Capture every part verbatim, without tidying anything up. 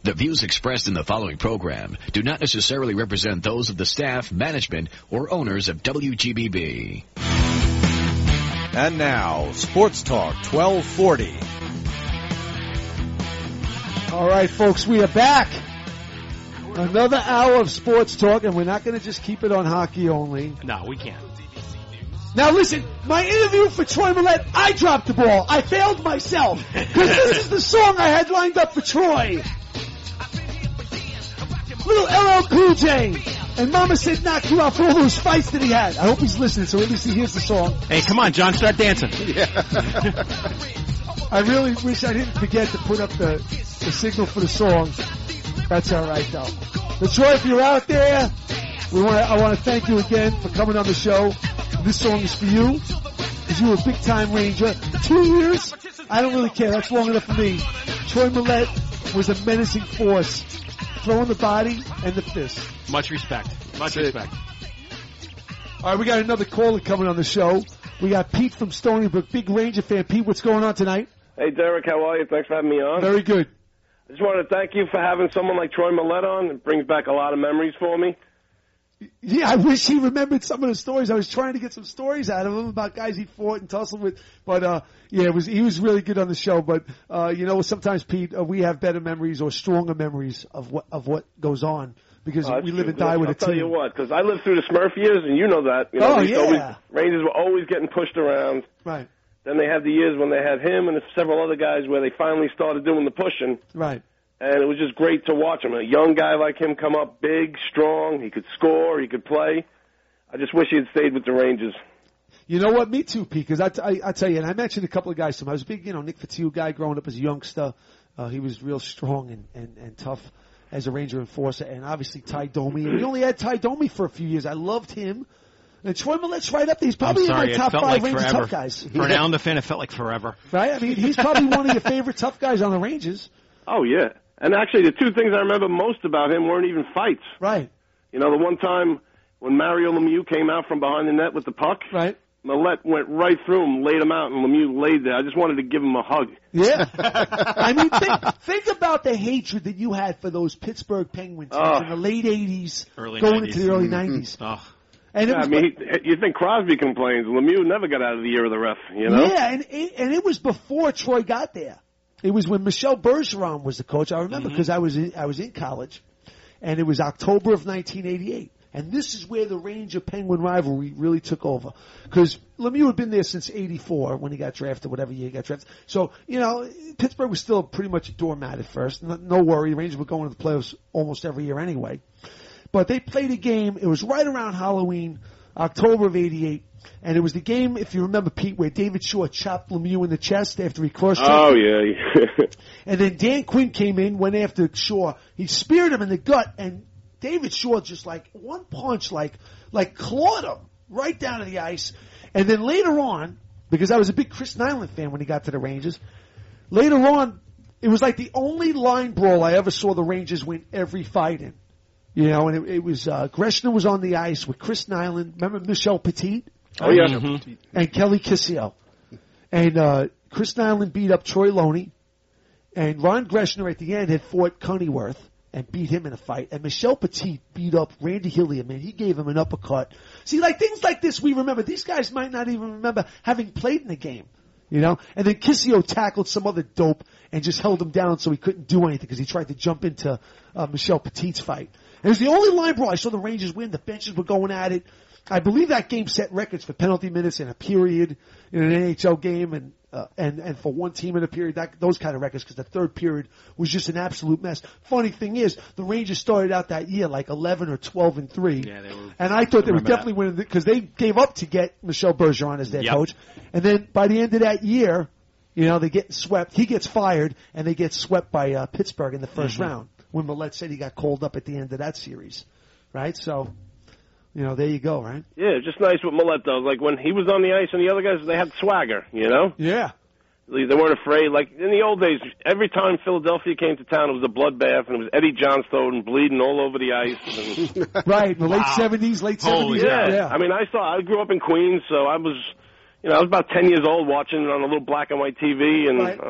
The views expressed in the following program do not necessarily represent those of the staff, management, or owners of W G B B. And now, Sports Talk twelve forty. All right, folks, we are back. Another hour of Sports Talk, and we're not going to just keep it on hockey only. No, we can't. Now listen, my interview for Troy Millette, I dropped the ball. I failed myself. Because this is the song I had lined up for Troy. Little L L Cool J. And Mama said knock you out for all those fights that he had. I hope he's listening, so at least he hears the song. Hey, come on, John, start dancing. Yeah. I really wish I didn't forget to put up the, the signal for the song. That's all right, though. But Troy, if you're out there, we want I want to thank you again for coming on the show. This song is for you, because you were a big-time Ranger. Two years, I don't really care. That's long enough for me. Troy Millette was a menacing force, throwing the body and the fist. Much respect. Much That's respect. It. All right, we got another caller coming on the show. We got Pete from Stony Brook, big Ranger fan. Pete, what's going on tonight? Hey, Derek, how are you? Thanks for having me on. Very good. I just wanted to thank you for having someone like Troy Millette on. It brings back a lot of memories for me. Yeah, I wish he remembered some of the stories. I was trying to get some stories out of him about guys he fought and tussled with. But, uh, yeah, it was, he was really good on the show. But, uh, you know, sometimes, Pete, uh, we have better memories or stronger memories of what, of what goes on because oh, we live true. and die I'll with a team. I'll tell you what, because I lived through the Smurf years, and you know that. You know, oh, yeah. Always, Rangers were always getting pushed around. Right. Then they had the years when they had him and several other guys where they finally started doing the pushing. Right. And it was just great to watch him. A young guy like him come up big, strong. He could score. He could play. I just wish he had stayed with the Rangers. You know what? Me too, Pete, because I, I, I tell you, and I mentioned a couple of guys to him. I was a big, you know, Nick Fatiu guy growing up as a youngster. Uh, he was real strong and, and, and tough as a Ranger enforcer. And obviously Ty Domi. And we only had Ty Domi for a few years. I loved him. And Troy Millette's right up there. He's probably I'm sorry, in my top it felt five like Ranger forever. tough guys. For an Islander fan, it felt like forever. Right? I mean, he's probably one of your favorite tough guys on the Rangers. Oh, yeah. And actually, the two things I remember most about him weren't even fights. Right. You know, the one time when Mario Lemieux came out from behind the net with the puck, right. Millette went right through him, laid him out, and Lemieux laid there. I just wanted to give him a hug. Yeah. I mean, think, think about the hatred that you had for those Pittsburgh Penguins oh. in the late eighties, early going nineties. into the early nineties. Oh. And it yeah, was, I mean, he, you think Crosby complains. Lemieux never got out of the ear of the ref, you know? Yeah, and it, and it was before Troy got there. It was when Michel Bergeron was the coach. I remember because mm-hmm. I was in, I was in college, and it was October of nineteen eighty-eight. And this is where the Ranger Penguin rivalry really took over. Because Lemieux had been there since eighty-four when he got drafted, whatever year he got drafted. So, you know, Pittsburgh was still pretty much a doormat at first. No, no worry, the Rangers were going to the playoffs almost every year anyway. But they played a game. It was right around Halloween, October of eighty-eight. And it was the game, if you remember, Pete, where David Shaw chopped Lemieux in the chest after he cross-checked. Oh, yeah. And then Dan Quinn came in, went after Shaw. He speared him in the gut, and David Shaw just like one punch, like like clawed him right down to the ice. And then later on, because I was a big Chris Nyland fan when he got to the Rangers, later on, it was like the only line brawl I ever saw the Rangers win every fight in. You know, and it, it was, uh, Greshner was on the ice with Chris Nyland. Remember Michel Petit? Oh, yeah. Mm-hmm. And Kelly Kissel. And, uh, Chris Nyland beat up Troy Loney. And Ron Greshner at the end had fought Cunnyworth and beat him in a fight. And Michel Petit beat up Randy Hillier, man. He gave him an uppercut. See, like things like this we remember. These guys might not even remember having played in the game. You know? And then Kissel tackled some other dope and just held him down so he couldn't do anything because he tried to jump into uh, Michel Petit's fight. And it was the only line brawl I saw the Rangers win. The benches were going at it. I believe that game set records for penalty minutes in a period in an N H L game, and uh, and and for one team in a period, that those kind of records, because the third period was just an absolute mess. Funny thing is, the Rangers started out that year like eleven or twelve and three, yeah, they were, and I thought they were definitely that. winning because they gave up to get Michel Bergeron as their yep. coach, and then by the end of that year, you know, they get swept. He gets fired, and they get swept by uh, Pittsburgh in the first mm-hmm. round. When Millette said he got called up at the end of that series, right? So. You know, there you go, right? Yeah, just nice what Millette does. Like, when he was on the ice and the other guys, they had swagger, you know? Yeah. They weren't afraid. Like, in the old days, every time Philadelphia came to town, it was a bloodbath, and it was Eddie Johnstone bleeding all over the ice. And right, in the wow. late seventies, late Holy seventies. Yeah. yeah. I mean, I saw, I grew up in Queens, so I was, you know, I was about ten years old watching it on a little black and white T V, and right. I'm,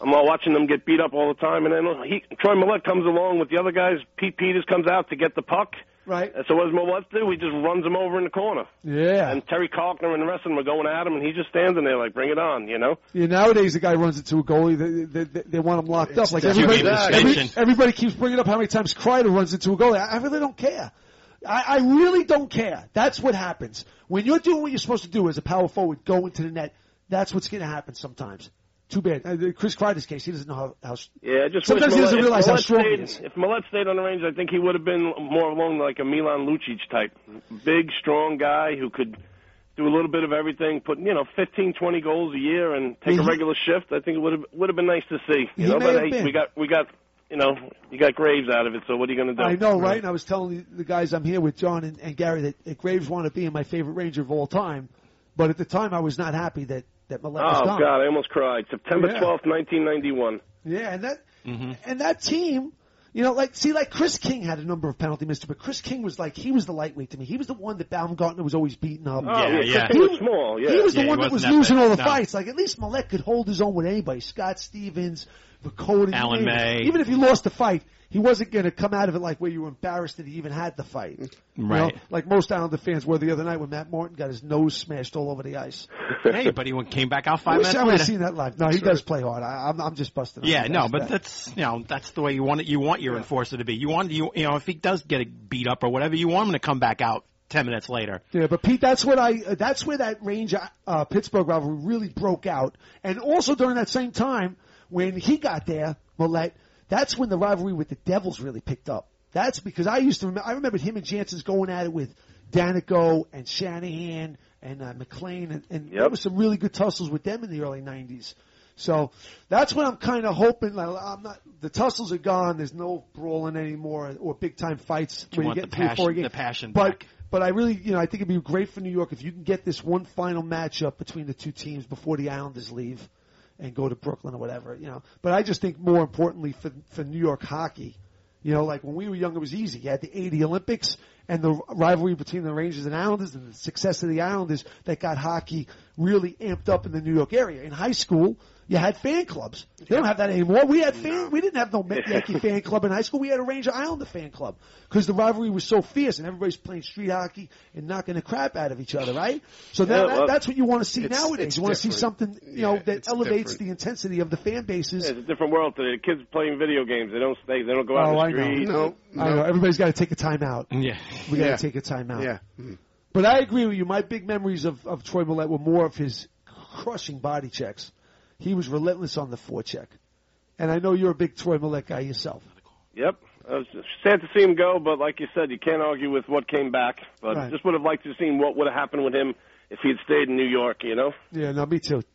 I'm all watching them get beat up all the time, and then he, Troy Millette comes along with the other guys. Pete Peters comes out to get the puck. Right. And so what does Millette do? He just runs him over in the corner. Yeah. And Terry Kalkner and the rest of them are going at him, and he just stands in there like, bring it on, you know? Yeah, nowadays the guy runs into a goalie, they, they, they want him locked It's up. Like definitely everybody, suspension. every, everybody keeps bringing up how many times Kreider runs into a goalie. I, I really don't care. I, I really don't care. That's what happens. When you're doing what you're supposed to do as a power forward, go into the net, that's what's going to happen sometimes. Too bad. Uh, Chris Kreider's case, he doesn't know how. how Yeah, just sometimes wish he doesn't Millette- realize if how Millette strong stayed, he is. If Millette stayed on the range, I think he would have been more along like a Milan Lucic type. Big, strong guy who could do a little bit of everything, put, you know, fifteen, twenty goals a year and take Yeah, a he- regular shift. I think it would have would have been nice to see. You He know, may but have hey, been. we got we got you know, you got Graves out of it, so what are you going to do? I know, right? And I was telling the, the guys I'm here with, John and, and Gary, that, that Graves wound up being my favorite Ranger of all time. But at the time, I was not happy that, that Millette was Oh, gone. God, I almost cried. September Yeah. twelfth, nineteen ninety-one. Yeah, and that Mm-hmm. and that team, you know, like see, like Chris King had a number of penalty misses, but Chris King was like he was the lightweight to me. He was the one that Baumgartner was always beating up. Oh, Yeah, yeah, yeah. Chris was small, yeah. He was the Yeah, he one that was wasn't that losing big. all the No. fights. Like at least Millette could hold his own with anybody. Scott Stevens, Vakoda, Alan you name it. May. Even if he lost the fight, he wasn't going to come out of it like where you were embarrassed that he even had the fight. You know, Right. like most Islander fans were the other night when Matt Morton got his nose smashed all over the ice. Hey, but he came back out I five wish minutes I would have later. seen that live. No, he does play hard. I, I'm, I'm just busting. on Yeah, the no, guy's but back. that's you know that's the way you want it. You want your enforcer to be. You want you you know if he does get beat up or whatever, you want him to come back out ten minutes later. Yeah, but Pete, that's what I. Uh, that's where that Ranger uh, Pittsburgh rivalry really broke out, and also during that same time when he got there, Millette, that's when the rivalry with the Devils really picked up. That's because I used to. Remember, I remembered him and Jansen's going at it with Danico and Shanahan and uh, McLean, and, and Yep. there was some really good tussles with them in the early nineties. So that's what I'm kind of hoping. Like, I'm not. The tussles are gone. There's no brawling anymore or big time fights You where you want get the three or four passion, games. the passion But back. but I really, you know, I think it'd be great for New York if you can get this one final matchup between the two teams before the Islanders leave and go to Brooklyn or whatever, you know. But I just think more importantly for for New York hockey, you know, like when we were young, it was easy. You had the eighty Olympics and the rivalry between the Rangers and Islanders and the success of the Islanders that got hockey really amped up in the New York area. In high school, you had fan clubs. They don't have that anymore. We had fan. We didn't have no Yankee fan club in high school. We had a Ranger Islander fan club because the rivalry was so fierce and everybody's playing street hockey and knocking the crap out of each other, right? So that, Yeah, that, well, that's what you want to see it's- nowadays. it's You want to see different. something, you know, Yeah, that it's elevates different. the intensity of the fan bases. Yeah, it's a different world today. The kids are playing video games. They don't stay. They don't go out Oh, I in know. the street. No, I no. know everybody's got to take a timeout. Yeah. We got to Yeah. take a timeout. Yeah. Mm. But I agree with you. My big memories of, of Troy Millette were more of his crushing body checks. He was relentless on the forecheck. And I know you're a big Troy Millette guy yourself. Yep. I was sad to see him go, but like you said, you can't argue with what came back. But Right. just would have liked to have seen what would have happened with him if he had stayed in New York, you know? Yeah, no, me too.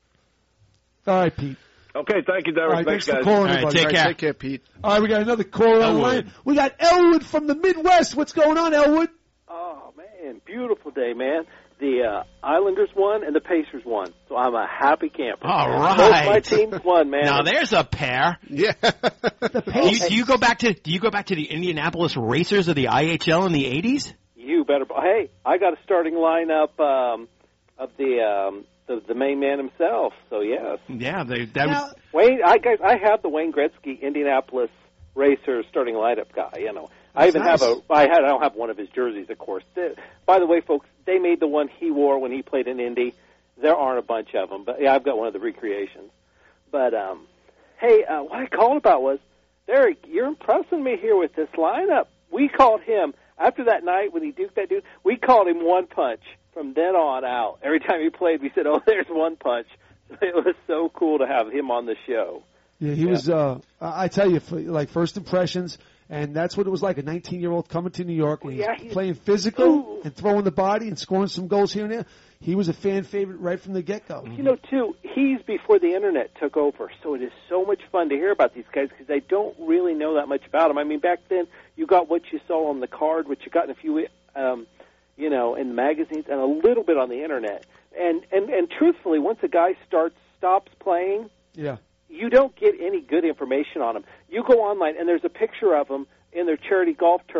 All right, Pete. Okay, thank you, Derek. All right, thanks, thanks for guys. calling, All right, everybody. take All right, care. take care, Pete. All right, we got another caller on the Elwood. line. We got Elwood from the Midwest. What's going on, Elwood? Oh, man, beautiful day, man. The uh, Islanders won and the Pacers won, so I'm a happy camper. All Both right. my teams won, man. Now there's a pair. Yeah. The Do you, Pacers. do you go back to do you go back to the Indianapolis Racers of the I H L in the eighties? You better. Hey, I got a starting lineup um, of the, um, the the main man himself. So yes, Yeah, they that Now, was Wayne. I guys, I have the Wayne Gretzky Indianapolis Racers starting lineup guy. You know, I That's even nice. have a. I had. I don't have one of his jerseys, of course. The- By the way, folks, they made the one he wore when he played in Indy. There aren't a bunch of them, but yeah, I've got one of the recreations. But um, hey, uh, what I called about was, Derek, you're impressing me here with this lineup. We called him after that night when he duked that dude. We called him One Punch from then on out. Every time he played, we said, "Oh, there's One Punch." It was so cool to have him on the show. Yeah, he was. Uh, I I tell you, for, like first impressions, and that's what it was like. A nineteen-year-old coming to New York, and he's Yeah, he's- playing physical Ooh. and throwing the body and scoring some goals here and there. He was a fan favorite right from the get-go. You know, too, he's before the Internet took over, so it is so much fun to hear about these guys because I don't really know that much about them. I mean, back then, you got what you saw on the card, what you got in a few, um, you know, in the magazines, and a little bit on the Internet. And, and, and truthfully, once a guy starts stops playing, Yeah, you don't get any good information on him. You go online, and there's a picture of him in their charity golf tournament.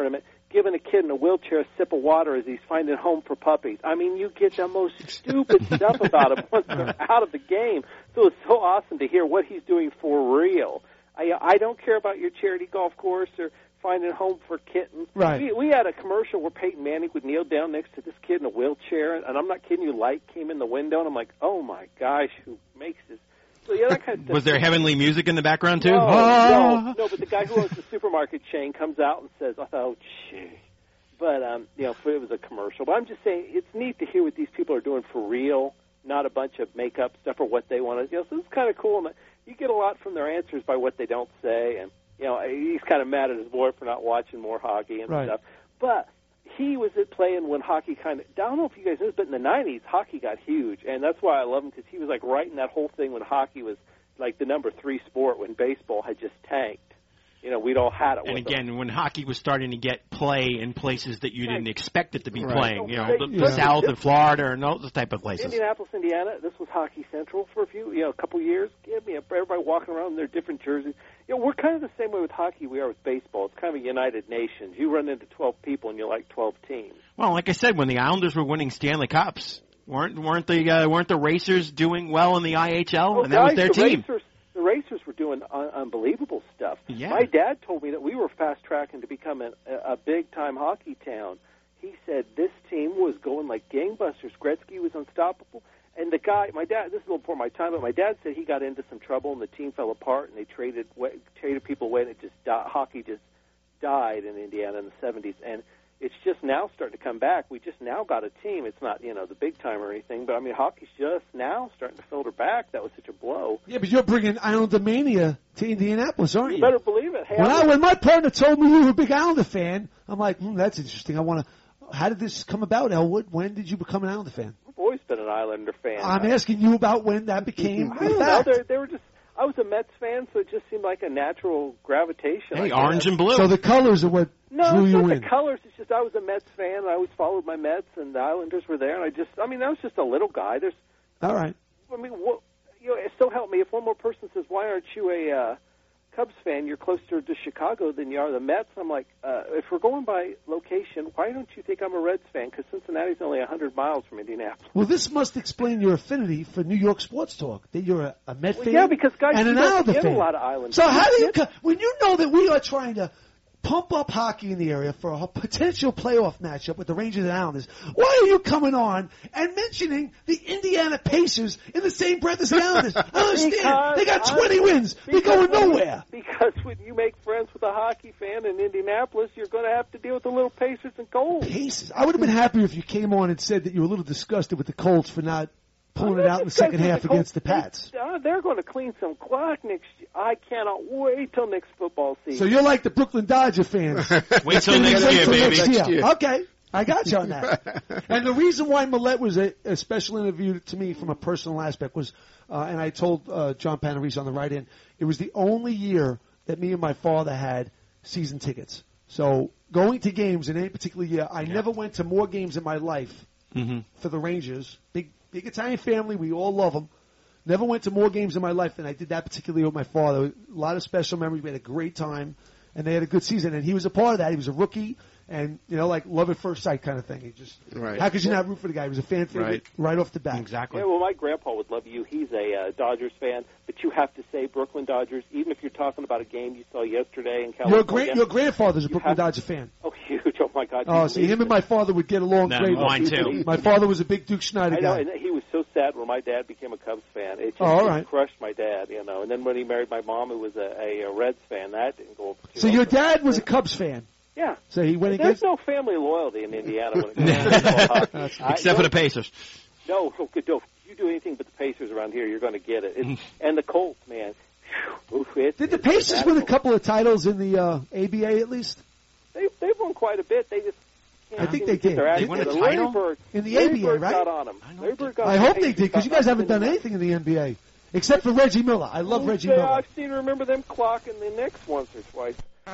giving a kid in a wheelchair a sip of water as he's finding a home for puppies. I mean, you get the most stupid stuff about him once they're out of the game. So it's so awesome to hear what he's doing for real. I, I don't care about your charity golf course or finding a home for kittens. Right. We, we had a commercial where Peyton Manning would kneel down next to this kid in a wheelchair, and, and I'm not kidding you, light came in the window, and I'm like, oh, my gosh, who makes this? So, yeah, that kind of stuff. Was there heavenly music in the background, too? No, Ah. no, no, but the guy who owns the supermarket chain comes out and says, oh, gee. But, um, you know, it was a commercial. But I'm just saying, it's neat to hear what these people are doing for real, not a bunch of make-up stuff or what they want to, you know, so it's kind of cool. And you get a lot from their answers by what they don't say, and you know, he's kind of mad at his boy for not watching more hockey and right. stuff. But he was at playing when hockey kind of, I don't know if you guys know, but in the nineties, hockey got huge. And that's why I love him, because he was like right in that whole thing when hockey was like the number three sport when baseball had just tanked. You know, we'd all had it And with again, them. when hockey was starting to get play in places that you Right. didn't expect it to be Right. playing, you know, the, Yeah. the South and Florida and those type of places. Indianapolis, Indiana, this was Hockey Central for a few, you know, a couple years. Give me a, everybody walking around in their different jerseys. You know, we're kind of the same way with hockey we are with baseball. It's kind of a United Nations. You run into twelve people and you're like twelve teams. Well, like I said, when the Islanders were winning Stanley Cups, weren't weren't the uh, weren't the Racers doing well in the I H L, Oh, and that was guys, their the team? Racers, the Racers were doing un- unbelievable stuff. Yeah. My dad told me that we were fast-tracking to become a, a big-time hockey town. He said this team was going like gangbusters. Gretzky was unstoppable. And the guy, my dad, this is a little before my time, but my dad said he got into some trouble and the team fell apart and they traded traded people away and it just di- hockey just died in Indiana in the seventies. And it's just now starting to come back. We just now got a team. It's not, you know, the big time or anything, but I mean, hockey's just now starting to filter back. That was such a blow. Yeah, but you're bringing Islander mania to Indianapolis, aren't you? You better believe it. Hey, When, I, I'm- when my partner told me you were a big Islander fan, I'm like, hmm, that's interesting. I want to. How did this come about, Elwood? When did you become an Islander fan? I've always been an Islander fan. I'm asking you about when that became I a don't know. fact. They, they were just. I was a Mets fan, so it just seemed like a natural gravitation. I Hey, guess. orange and blue. So the colors are what No, drew it's you not in. the colors. It's just I was a Mets fan. I always followed my Mets, and the Islanders were there. And I just, I mean, I was just a little guy. There's, All right. I mean, what, you know, it so help me. If one more person says, "Why aren't you a uh, Cubs fan? You're closer to Chicago than you are the Mets." I'm like, uh, if we're going by location, why don't you think I'm a Reds fan? Because Cincinnati's only one hundred miles from Indianapolis. Well, this must explain your affinity for New York sports talk. That you're a, a Met Well, fan yeah, because guys, and you an don't Islander get fan. a lot of Islanders. So how do you, You co- when you know that we are trying to pump up hockey in the area for a potential playoff matchup with the Rangers and Islanders, why are you coming on and mentioning the Indiana Pacers in the same breath as the Islanders? I don't understand. Because They got I- twenty wins. They're Because going when- nowhere. Because when you make friends with a hockey fan in Indianapolis, you're going to have to deal with the little Pacers and Colts. Pacers. I would have been happier if you came on and said that you were a little disgusted with the Colts for not pulling I'm it not out in the disgusted second with half the against Colts. the Pats. They, uh, they're going to clean some clock next year. I cannot wait till next football season. So you're like the Brooklyn Dodger fans. Wait till next Wait year, till baby. next year. Okay. I got you on that. And the reason why Millette was a, a special interview to me from a personal aspect was, uh, and I told uh, John Panarese on the right end, it was the only year that me and my father had season tickets. So going to games in any particular year, I never went to more games in my life Mm-hmm. for the Rangers. Big, big Italian family. We all love them. Never went to more games in my life than I did that particularly with my father. A lot of special memories. We had a great time, and they had a good season. And he was a part of that. He was a rookie, and you know, like love at first sight kind of thing. He just, Right. how could you not root for the guy? He was a fan favorite Right. right off the bat. Exactly. Yeah, well, my grandpa would love you. He's a uh, Dodgers fan, but you have to say Brooklyn Dodgers, even if you're talking about a game you saw yesterday in Your California. grand, your grandfather's a You Brooklyn have- Dodger fan. Oh, huge. Oh, my God. Oh, you see, believe him and it? my father would get along No, great. mine too. My father was a big Duke Schneider I know, guy. and he was so sad when my dad became a Cubs fan. It just, Oh, all it right. crushed my dad, you know. And then when he married my mom, who was a, a, a Reds fan, that didn't go over too So well. your dad was a Cubs fan. Yeah. So he went There's against. no family loyalty in Indiana when it comes to baseball hockey. I- Except for no- the Pacers. No, no, no, if you do anything but the Pacers around here, you're going to get it. It's, and the Colts, man. Whew, oof, it, Did the it's Pacers win a fanatical. couple of titles in the uh, A B A at least? They, they've won quite a bit. They just can't I think seem they to get did. their act They won a together. title? Larry Bird, In the Larry A B A, Bird right? got on them. I know Larry they Bird got I on hope the they Pacers, did because you got guys nothing haven't done in anything in the N B A except for Reggie Miller. I love that. Reggie Yeah, Miller. I've seen remember them clocking the Knicks once or twice.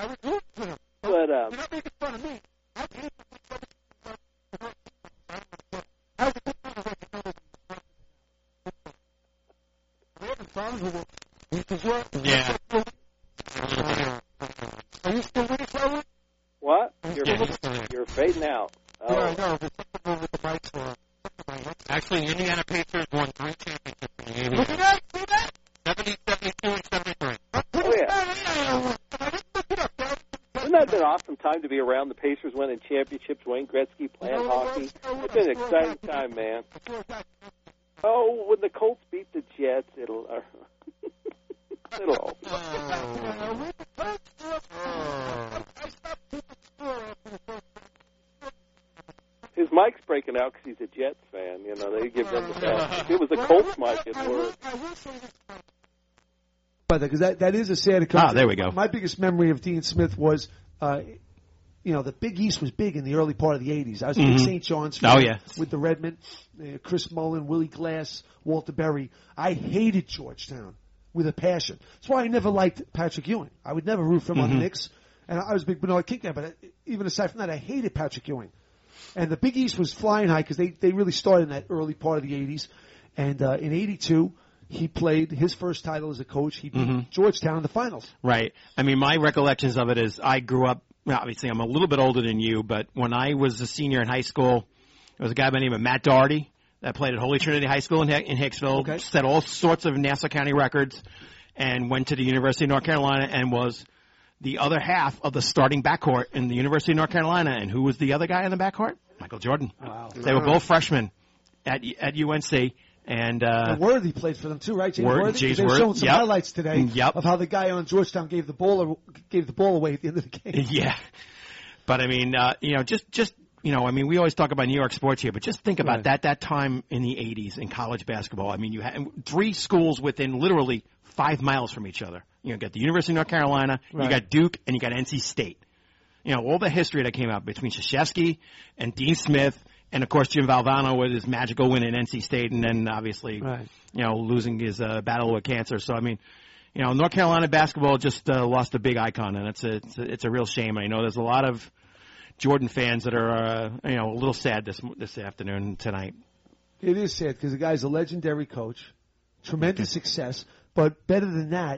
But um, not making fun of me. Yeah. what? You're, Yeah. fading out. Oh. Yeah, I know. But something with the mics were. Actually, Indiana Pacers won three championships in the eighties. Look at that! See that? seventy, seventy-two, and seventy-three. Oh, yeah. Isn't that an awesome time to be around the Pacers winning championships, Wayne Gretzky playing hockey? It's been an exciting time, man. Oh, when the Colts beat the Jets, it'll... Uh, it'll all be... His mic's breaking out because he's a Jets fan. You know, they give them the best. If it was a Colts mic, it'd work. Because that, that is a sad occurrence. Ah, there we go. My biggest memory of Dean Smith was, uh, you know, the Big East was big in the early part of the eighties. I was a Mm-hmm. big Saint John's fan Oh, yeah. with the Redmen, uh, Chris Mullin, Willie Glass, Walter Berry. I hated Georgetown with a passion. That's why I never liked Patrick Ewing. I would never root for him Mm-hmm. on the Knicks. And I was a big Bernard King fan, but even aside from that, I hated Patrick Ewing. And the Big East was flying high because they, they really started in that early part of the eighties. And uh, in eighty-two, he played his first title as a coach. He beat Mm-hmm. Georgetown in the finals. Right. I mean, my recollections of it is I grew up, well, obviously I'm a little bit older than you, but when I was a senior in high school, there was a guy by the name of Matt Doherty that played at Holy Trinity High School in, in Hicksville, Okay. set all sorts of Nassau County records, and went to the University of North Carolina and was the other half of the starting backcourt in the University of North Carolina. And who was the other guy in the backcourt? Michael Jordan. Wow. They were both freshmen at at U N C. And, uh, And Worthy played for them too, right? James Wor- Worthy. James They've Worthy, shown some yep. highlights today Yep. of how the guy on Georgetown gave the ball gave the ball away at the end of the game. yeah. But I mean, uh, you know, just, just, you know, I mean, we always talk about New York sports here, but just think about Right. that, that time in the eighties in college basketball. I mean, you had three schools within literally five miles from each other. You know, you got the University of North Carolina, Right. you got Duke, and you got N C State. You know, all the history that came out between Krzyzewski and Dean Smith, and of course Jim Valvano with his magical win at N C State, and then obviously, Right. you know, losing his uh, battle with cancer. So I mean, you know, North Carolina basketball just uh, lost a big icon, and it's a, it's a it's a real shame. I know there's a lot of Jordan fans that are uh, you know a little sad this this afternoon tonight. It is sad because the guy's a legendary coach, tremendous success, but better than that,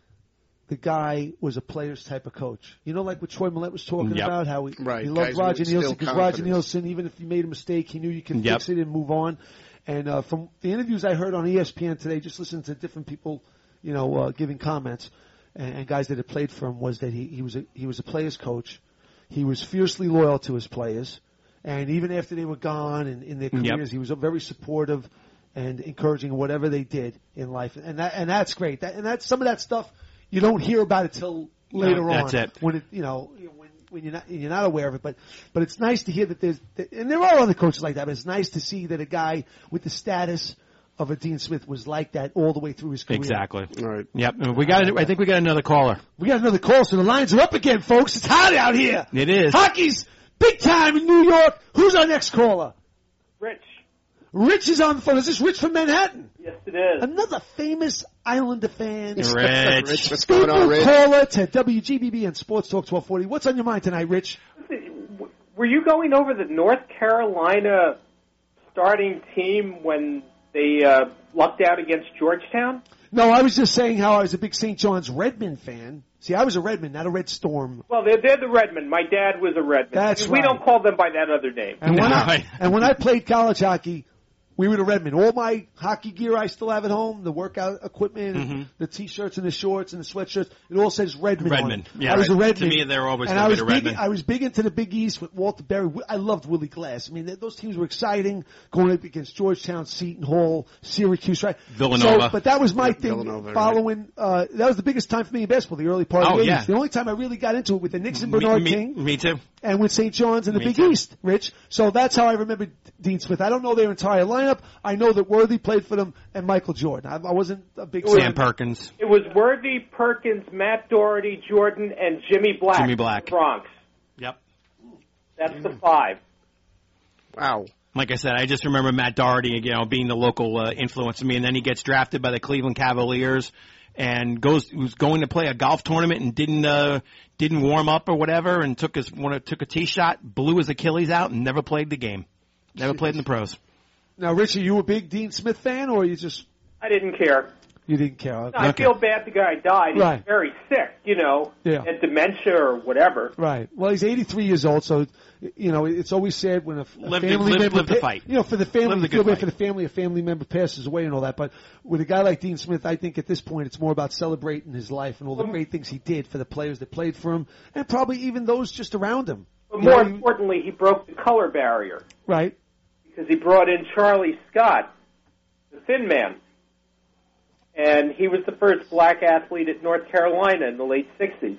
the guy was a player's type of coach. You know, like what Troy Millette was talking Yep. about, how he, Right, he loved guys Roger would instill Nielsen because Roger confidence. Nielsen, even if he made a mistake, he knew you could Yep. fix it and move on. And uh, from the interviews I heard on E S P N today, just listening to different people, you know, uh, giving comments, and, and guys that had played for him, was that he, he was a, he was a player's coach. He was fiercely loyal to his players, and even after they were gone and in their Yep. careers, he was very supportive and encouraging in whatever they did in life, and that and that's great. That, and that's some of that stuff you don't hear about it till later No, that's on it. when it you know when when you're not you're not aware of it. But but it's nice to hear that there's that, and there are other coaches like that. But it's nice to see that a guy with the status of a Dean Smith was like that all the way through his career. Exactly. All right. Yep. We got. I think we got another caller. We got another call, so the lines are up again, folks. It's hot out here. It is. Hockey's big time in New York. Who's our next caller? Rich. Rich is on the phone. Is this Rich from Manhattan? Yes, it is. Another famous Islander fan. Rich. Rich, what's going on, Faithful Rich? caller to W G B B and Sports Talk twelve forty. What's on your mind tonight, Rich? Were you going over the North Carolina starting team when they uh, lucked out against Georgetown? No, I was just saying how I was a big Saint John's Redmond fan. See, I was a Redmond, not a Red Storm. Well, they're, they're the Redmen. My dad was a Redman. That's we right. don't call them by that other name. And when, No, I, right. and when I played college hockey, we were the Redmen. All my hockey gear I still have at home, the workout equipment, and Mm-hmm. the T-shirts and the shorts and the sweatshirts, it all says Redmond on Redmond. it. Yeah, I was right. a Redmond. To me, they're always and gonna I be was the big, Redmen. I was big into the Big East with Walter Berry. I loved Willie Glass. I mean, th- those teams were exciting, going up against Georgetown, Seton Hall, Syracuse, right? Villanova. So, but that was my Yeah, thing, Villanova, right. following, uh, that was the biggest time for me in basketball, the early part of Oh, the eighties. yeah. The only time I really got into it with the Knicks and Me- Bernard me, King Me too. and with Saint John's and the Me Big too. East, Rich. So that's how I remember Dean Smith. I don't know their entire lineup. I know that Worthy played for them and Michael Jordan. I, I wasn't a big Sam fan. Perkins. It was Worthy, Perkins, Matt Doherty, Jordan, and Jimmy Black. Jimmy Black. Bronx. Yep. That's the five. Wow. Like I said, I just remember Matt Doherty, you know, being the local uh, influence to me, and then he gets drafted by the Cleveland Cavaliers and goes was going to play a golf tournament and didn't uh, didn't warm up or whatever, and took his one took a tee shot, blew his Achilles out, and never played the game. Never played in the pros. Now, Rich, are you a big Dean Smith fan, or are you just? I didn't care. You didn't care. No, I feel bad the guy died. He's Right. very sick, you know, Yeah. and dementia or whatever. Right. Well, he's eighty-three years old, so you know it's always sad when a, a Live the- family live- member live the pa- fight. You know, for the family, Live you the feel good bad for fight. the family. A family member passes away and all that. But with a guy like Dean Smith, I think at this point it's more about celebrating his life and all the great things he did for the players that played for him, and probably even those just around him. But You more know, he- importantly, he broke the color barrier right. because he brought in Charlie Scott, the Thin Man. And he was the first black athlete at North Carolina in the late sixties.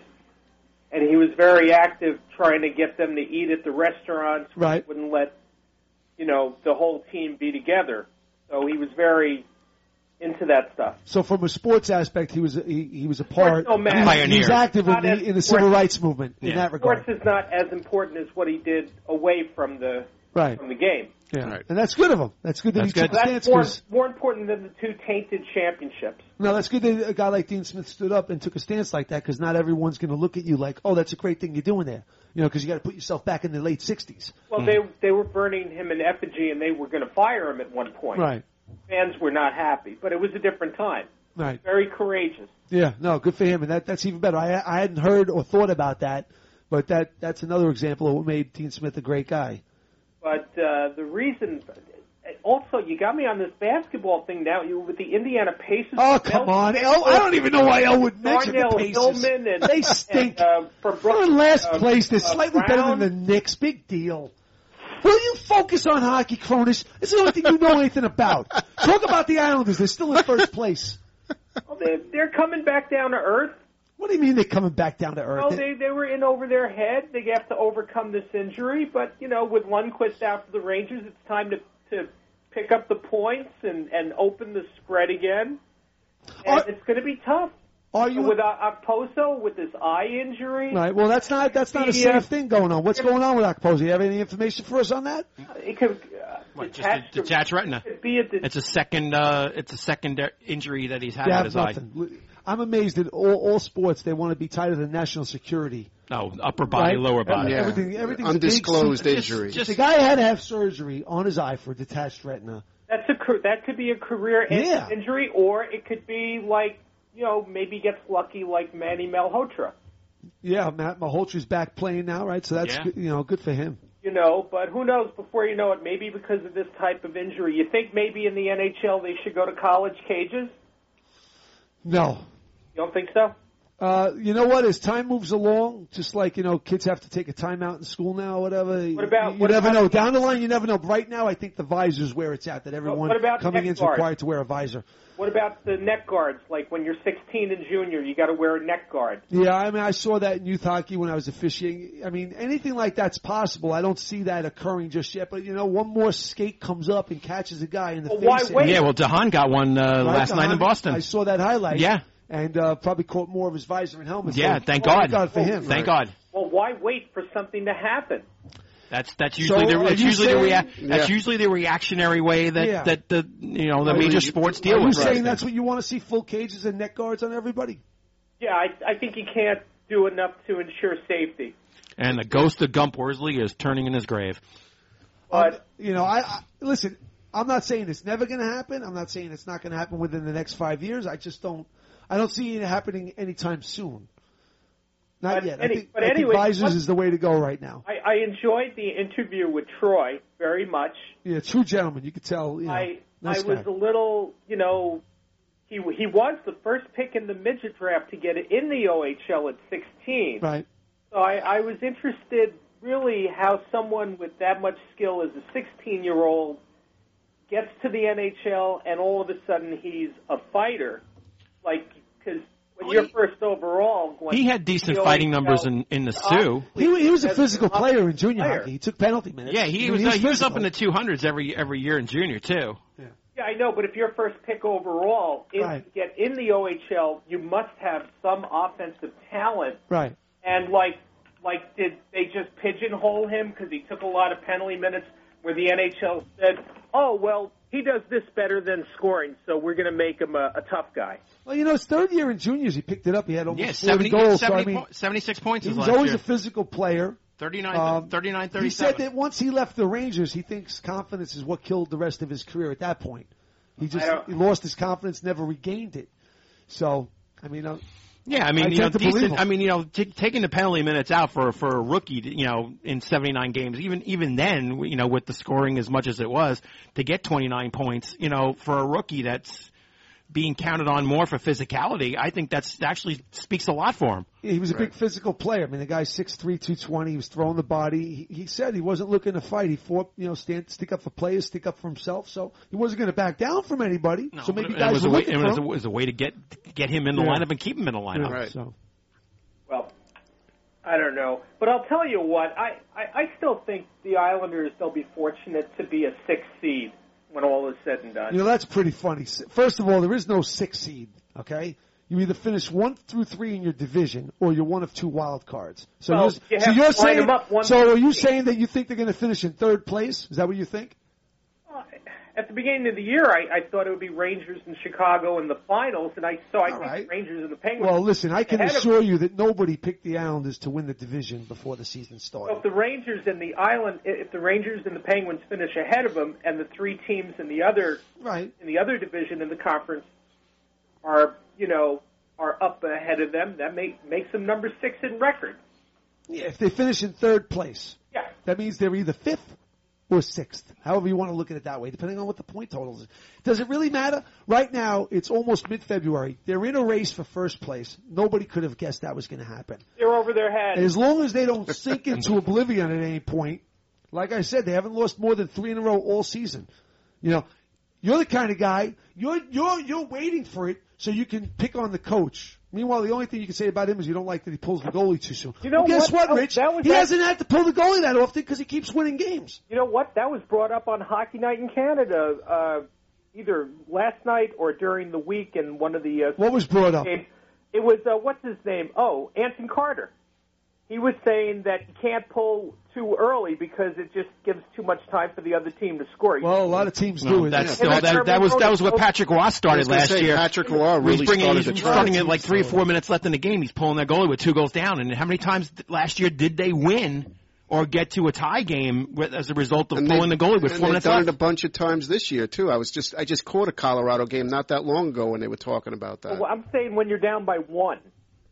And he was very active trying to get them to eat at the restaurants. Right. Wouldn't let, you know, the whole team be together. So he was very into that stuff. So from a sports aspect, he was he, he was a part. Sports don't matter. He, was- he Pioneer. was active in Not as the, in the civil sports- rights movement in Yeah. that regard. Sports is not as important as what he did away from the Right. from the game. Yeah. Right. And that's good of him. That's good that That's he took good. a That's stance. more, 'Cause- more important than the two tainted championships. No, that's good that a guy like Dean Smith stood up and took a stance like that, because not everyone's going to look at you like, oh, that's a great thing you're doing there. You know, because you got to put yourself back in the late sixties. Well, they they were burning him in effigy, and they were going to fire him at one point. Right. Fans were not happy, but it was a different time. Right. Very courageous. Yeah. No, good for him, and that that's even better. I I hadn't heard or thought about that, but that that's another example of what made Dean Smith a great guy. But uh, the reason, also, you got me on this basketball thing now. You with the Indiana Pacers. Oh, come on. El, I don't even know why El would mention the Darnell Pacers. Hillman and They stink. And, uh, from They're Brooklyn, in last uh, place. They're uh, slightly better Brown. than the Knicks. Big deal. Will you focus on hockey, Cronus? It's the only thing you know anything about. Talk about the Islanders. They're still in first place. Well, they, they're coming back down to earth. What do you mean they're coming back down to earth? Well, they they were in over their head. They have to overcome this injury, but you know, with Lundqvist out for the Rangers, it's time to to pick up the points and and open the spread again. And Are- it's going to be tough. Are you with uh, Okposo with this eye injury? right? Well, that's not that's not a The, uh, safe thing going on. What's going on with Okposo? You have any information for us on that? It could uh, What, just detach a detached retina. Could be a de- It's a second. Uh, it's a second uh, injury that he's had They at have his eye. nothing. I'm amazed at all, all sports. They want to be tied to the national security. No, upper body, Right? lower body. Yeah. Everything, everything's Undisclosed big. injury. Just- The guy had to have surgery on his eye for detached retina. That's a car- that could be a career ending Yeah. injury, or it could be like, you know, maybe gets lucky like Manny Malhotra. Yeah, Matt Malhotra's back playing now, right? So that's Yeah. good, you know good for him. You know, but who knows? Before you know it, maybe because of this type of injury, you think maybe in the N H L they should go to college cages? No, You don't think so? uh, you know what? As time moves along, just like you know, kids have to take a time out in school now, or whatever. What about- you, what never about- know. Down the line, you never know. But right now, I think the visor's where it's at. That everyone what about coming neck in is guards? required to wear a visor. What about the neck guards? Like when you're sixteen and junior, you got to wear a neck guard. Yeah, I mean, I saw that in youth hockey when I was officiating. I mean, anything like that's possible. I don't see that occurring just yet. But you know, one more skate comes up and catches a guy in the Well, face. why and- wait? Yeah, well, Dehan got one uh, Right, last night in Don? Boston. I saw that highlight. Yeah. And uh, probably caught more of his visor and helmet. Yeah, So, thank oh, God. God for him. Thank God. Well, why wait for something to happen? That's that's usually So, the are that's you usually the saying- rea- that's Yeah. usually the reactionary way that, Yeah. that the you know the Are major you- sports Are deal you with. saying that's what you want to see? Full cages and neck guards on everybody? Yeah, I, I think you can't do enough to ensure safety. And the ghost of Gump Worsley is turning in his grave. But Um, you know, I, I listen. I'm not saying it's never going to happen. I'm not saying it's not going to happen within the next five years. I just don't. I don't see it happening anytime soon. Not But yet. any- I think, but I think anyway, visors what- is the way to go right now. I, I enjoyed the interview with Troy very much. Yeah, true gentleman. You could tell. You know, I nice I was guy. a little, you know, he he was the first pick in the midget draft to get it in the O H L at sixteen. Right. So I, I was interested, really, how someone with that much skill as a sixteen-year-old gets to the N H L and all of a sudden he's a fighter. Like, because when Well, you're he- first overall, going He had decent to the fighting O H L, numbers in, in the Sioux. He, wa- he was a As physical an player in junior player. hockey. He took penalty minutes. Yeah, I he mean, was uh, he was up physical. in the two hundreds every every year in junior too. Yeah, I know, but if you're first pick overall, if Right. to get in the O H L, you must have some offensive talent. Right. And like, like, did they just pigeonhole him because he took a lot of penalty minutes? Where the N H L said, "Oh well, he does this better than scoring, so we're going to make him a, a tough guy." Well, you know, his third year in juniors, he picked it up. He had almost Yeah, forty seventy, goals. So, I seventy mean, po- seventy-six points he his was last always year. a physical player. thirty-nine, Um, thirty-nine, He said thirty-seven. that once he left the Rangers, he thinks confidence is what killed the rest of his career at that point. He just I don't- he lost his confidence, never regained it. So, I mean, uh, Yeah, I mean, I you know, tend to believe decent. him. I mean, you know, t- taking the penalty minutes out for for a rookie, you know, in seventy-nine games, even even then, you know, with the scoring as much as it was, to get twenty-nine points, you know, for a rookie that's being counted on more for physicality, I think that's actually speaks a lot for him. Yeah, he was a big physical player. I mean, the guy's six three, two twenty. He was throwing the body. He, he said he wasn't looking to fight. He fought, you know, stand, stick up for players, stick up for himself. So he wasn't going to back down from anybody. No, so maybe it, guys it was were a way, looking it for was a, him. it was a way to get get him in the Yeah. lineup and keep him in the lineup. Yeah, Right. So. Well, I don't know. But I'll tell you what, I, I, I still think the Islanders, they'll be fortunate to be a sixth seed when all is said and done. You know, that's pretty funny. First of all, there is no six seed, okay? You either finish one through three in your division, or you're one of two wild cards. So Well, you're, you so have you're to line saying, them up one so through are you three. saying that you think they're going to finish in third place? Is that what you think? Uh, At the beginning of the year, I, I thought it would be Rangers and Chicago in the finals, and I so I All think right. Rangers and the Penguins. Well, listen, I can ahead of- assure you that nobody picked the Islanders to win the division before the season So started. if the Rangers and the Island, if the Rangers and the Penguins finish ahead of them, and the three teams in the other Right. in the other division in the conference are, you know, are up ahead of them, that make, makes them number six in record. Yeah, if they finish in third place, Yeah. that means they're either fifth or sixth. However you want to look at it that way, depending on what the point totals is. Does it really matter? Right now, it's almost mid-February. They're in a race for first place. Nobody could have guessed that was going to happen. They're over their head. And as long as they don't sink into oblivion at any point, like I said, they haven't lost more than three in a row all season. You know, you're the kind of guy, you're, you're, you're waiting for it so you can pick on the coach. Meanwhile, the only thing you can say about him is you don't like that he pulls the goalie too soon. You know well, guess what? what, That- Rich? that was he that- hasn't had to pull the goalie that often because he keeps winning games. You know what? That was brought up on Hockey Night in Canada, uh, either last night or during the week in one of the. Uh, What was brought up? games. It was uh, what's his name? Oh, Anton Carter. He was saying that you can't pull too early because it just gives too much time for the other team to score. Well, a lot of teams No, do it. that's Yeah. no, that, that was that was what Patrick Ross I started was gonna last say, year. Patrick Roy really he's bringing, started he's the trend. starting at like three or four minutes left in the game. He's pulling that goalie with two goals down. And how many times th- last year did they win or get to a tie game with, as a result of And pulling they- the goalie with and four they've minutes done left? it a bunch of times this year too. I was just I just caught a Colorado game not that long ago when they were talking about that. Well, I'm saying when you're down by one.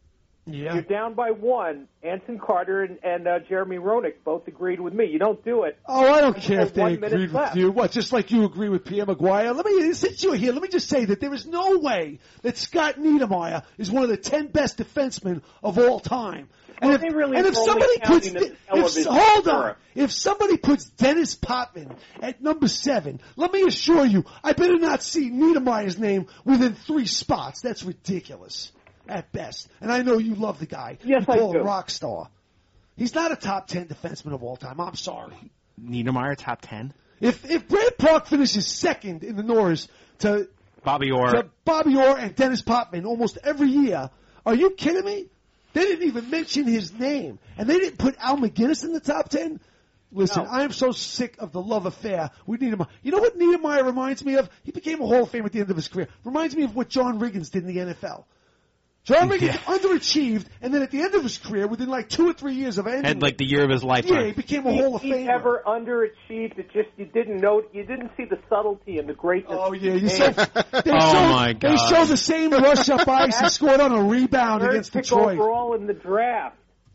Yeah. You're down by one. Anson Carter and, and uh, Jeremy Roenick both agreed with me. You don't do it. Oh, I don't There's care if they one minute agreed with left. you. What, just like you agree with Pierre Maguire? Let me, since you're here, let me just say that there is no way that Scott Niedermayer is one of the ten best defensemen of all time. And Well, if, they really and if are only somebody puts, counting the if, television hold on, era. if somebody puts Dennis Potvin at number seven, let me assure you, I better not see Niedermayer's name within three spots. That's ridiculous. At best. And I know you love the guy. Yes, you I call do. him rock star. He's not a top ten defenseman of all time. I'm sorry. Niedermeyer top ten. If if Brad Park finishes second in the Norris to Bobby Orr. to Bobby Orr and Dennis Potvin almost every year, are you kidding me? They didn't even mention his name, and they didn't put Al McGinnis in the top ten. Listen, No. I am so sick of the love affair with Niedermeyer. You know what Niedermeyer reminds me of? He became a Hall of Fame at the end of his career. Reminds me of what John Riggins did in the N F L. John Riggins Yeah. underachieved, and then at the end of his career, within like two or three years of ending, Had like the year of his yeah, lifetime. he became a He, Hall of he Famer. never underachieved. It just you didn't know. You didn't see the subtlety and the greatness. Oh yeah, you of saw, the game. they Oh, showed, my They God. showed the same rush up ice. He scored on a rebound Third against pick Detroit. overall in the draft.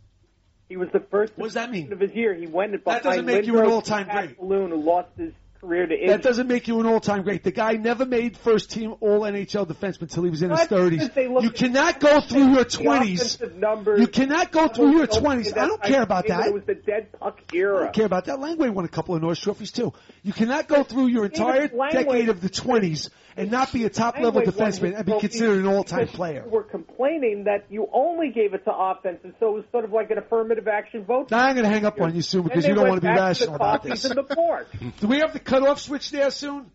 He was the first What does that mean? of his year. He went That behind doesn't make you an Lindros all-time and Pat great. Balloon, who lost his career to injury. That doesn't make you an all-time great. The guy never made first-team All-N H L defenseman until he was in his Well, that's thirties. because they look You at- cannot go through your The twenties. offensive numbers. You cannot go through your Don't say twenties. that. I don't care about think that. It was the dead puck I era. don't care about that. Langway won a couple of Norris trophies too. You cannot go through your entire Langway- decade of the twenties and not be a top-level Langway won defenseman his and be trophy considered an all-time because player. You were complaining that you only gave it to offenses, so it was sort of like an affirmative action vote. Now I'm going to hang up on you soon because Then you they don't went want to be back rational to the about coffees this. and the pork. Do we have the cutoff switch there soon?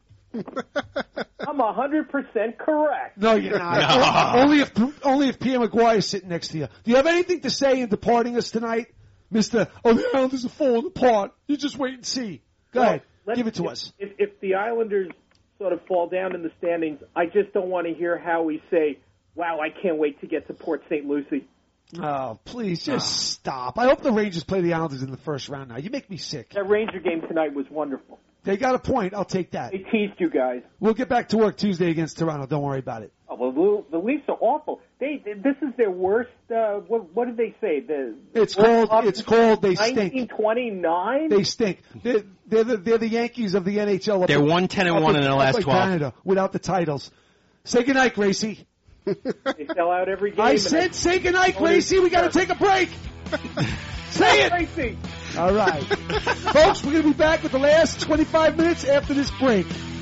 I'm a hundred percent correct. No, you're not. No. Only if only if Pierre Maguire is sitting next to you. Do you have anything to say in departing us tonight, Mister Oh, the Islanders are falling apart. You just wait and see. Go Well, ahead, let's- give it to if, us. If, if the Islanders sort of fall down in the standings, I just don't want to hear Howie say, "Wow, I can't wait to get to Port Saint Lucie." Oh, please, just stop. I hope the Rangers play the Islanders in the first round now. You make me sick. That Ranger game tonight was wonderful. They got a point. I'll take that. They teased you guys. We'll get back to work Tuesday against Toronto. Don't worry about it. Oh, well, the Leafs are awful. They, this is their worst. Uh, what, what did they say? The It's called. It's called. They stink. nineteen twenty-nine. They stink. They're, they're the they're the Yankees of the N H L. They're one ten and one in their last twelve. Canada without the titles. Say goodnight, Gracie. They sell out every game. I said say goodnight, Gracie. We got to take a break. Say it. Gracie. All right, folks. We're going to be back with the last twenty-five minutes after this break.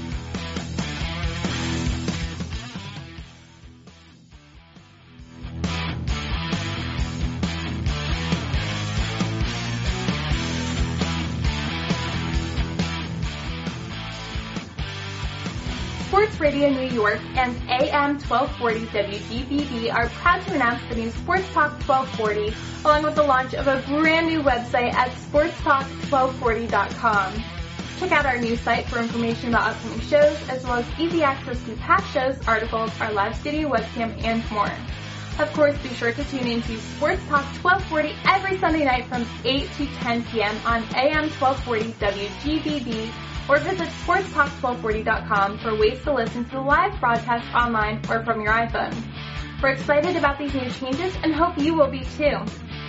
Sports Radio New York and A M twelve forty W G B B are proud to announce the new Sports Talk twelve forty, along with the launch of a brand new website at sports talk twelve forty dot com. Check out our new site for information about upcoming shows, as well as easy access to past shows, articles, our live studio webcam, and more. Of course, be sure to tune in to Sports Talk twelve forty every Sunday night from eight to ten p.m. on A M twelve forty W G B B, or visit sports talk twelve forty dot com for ways to listen to the live broadcast online or from your iPhone. We're excited about these new changes and hope you will be too.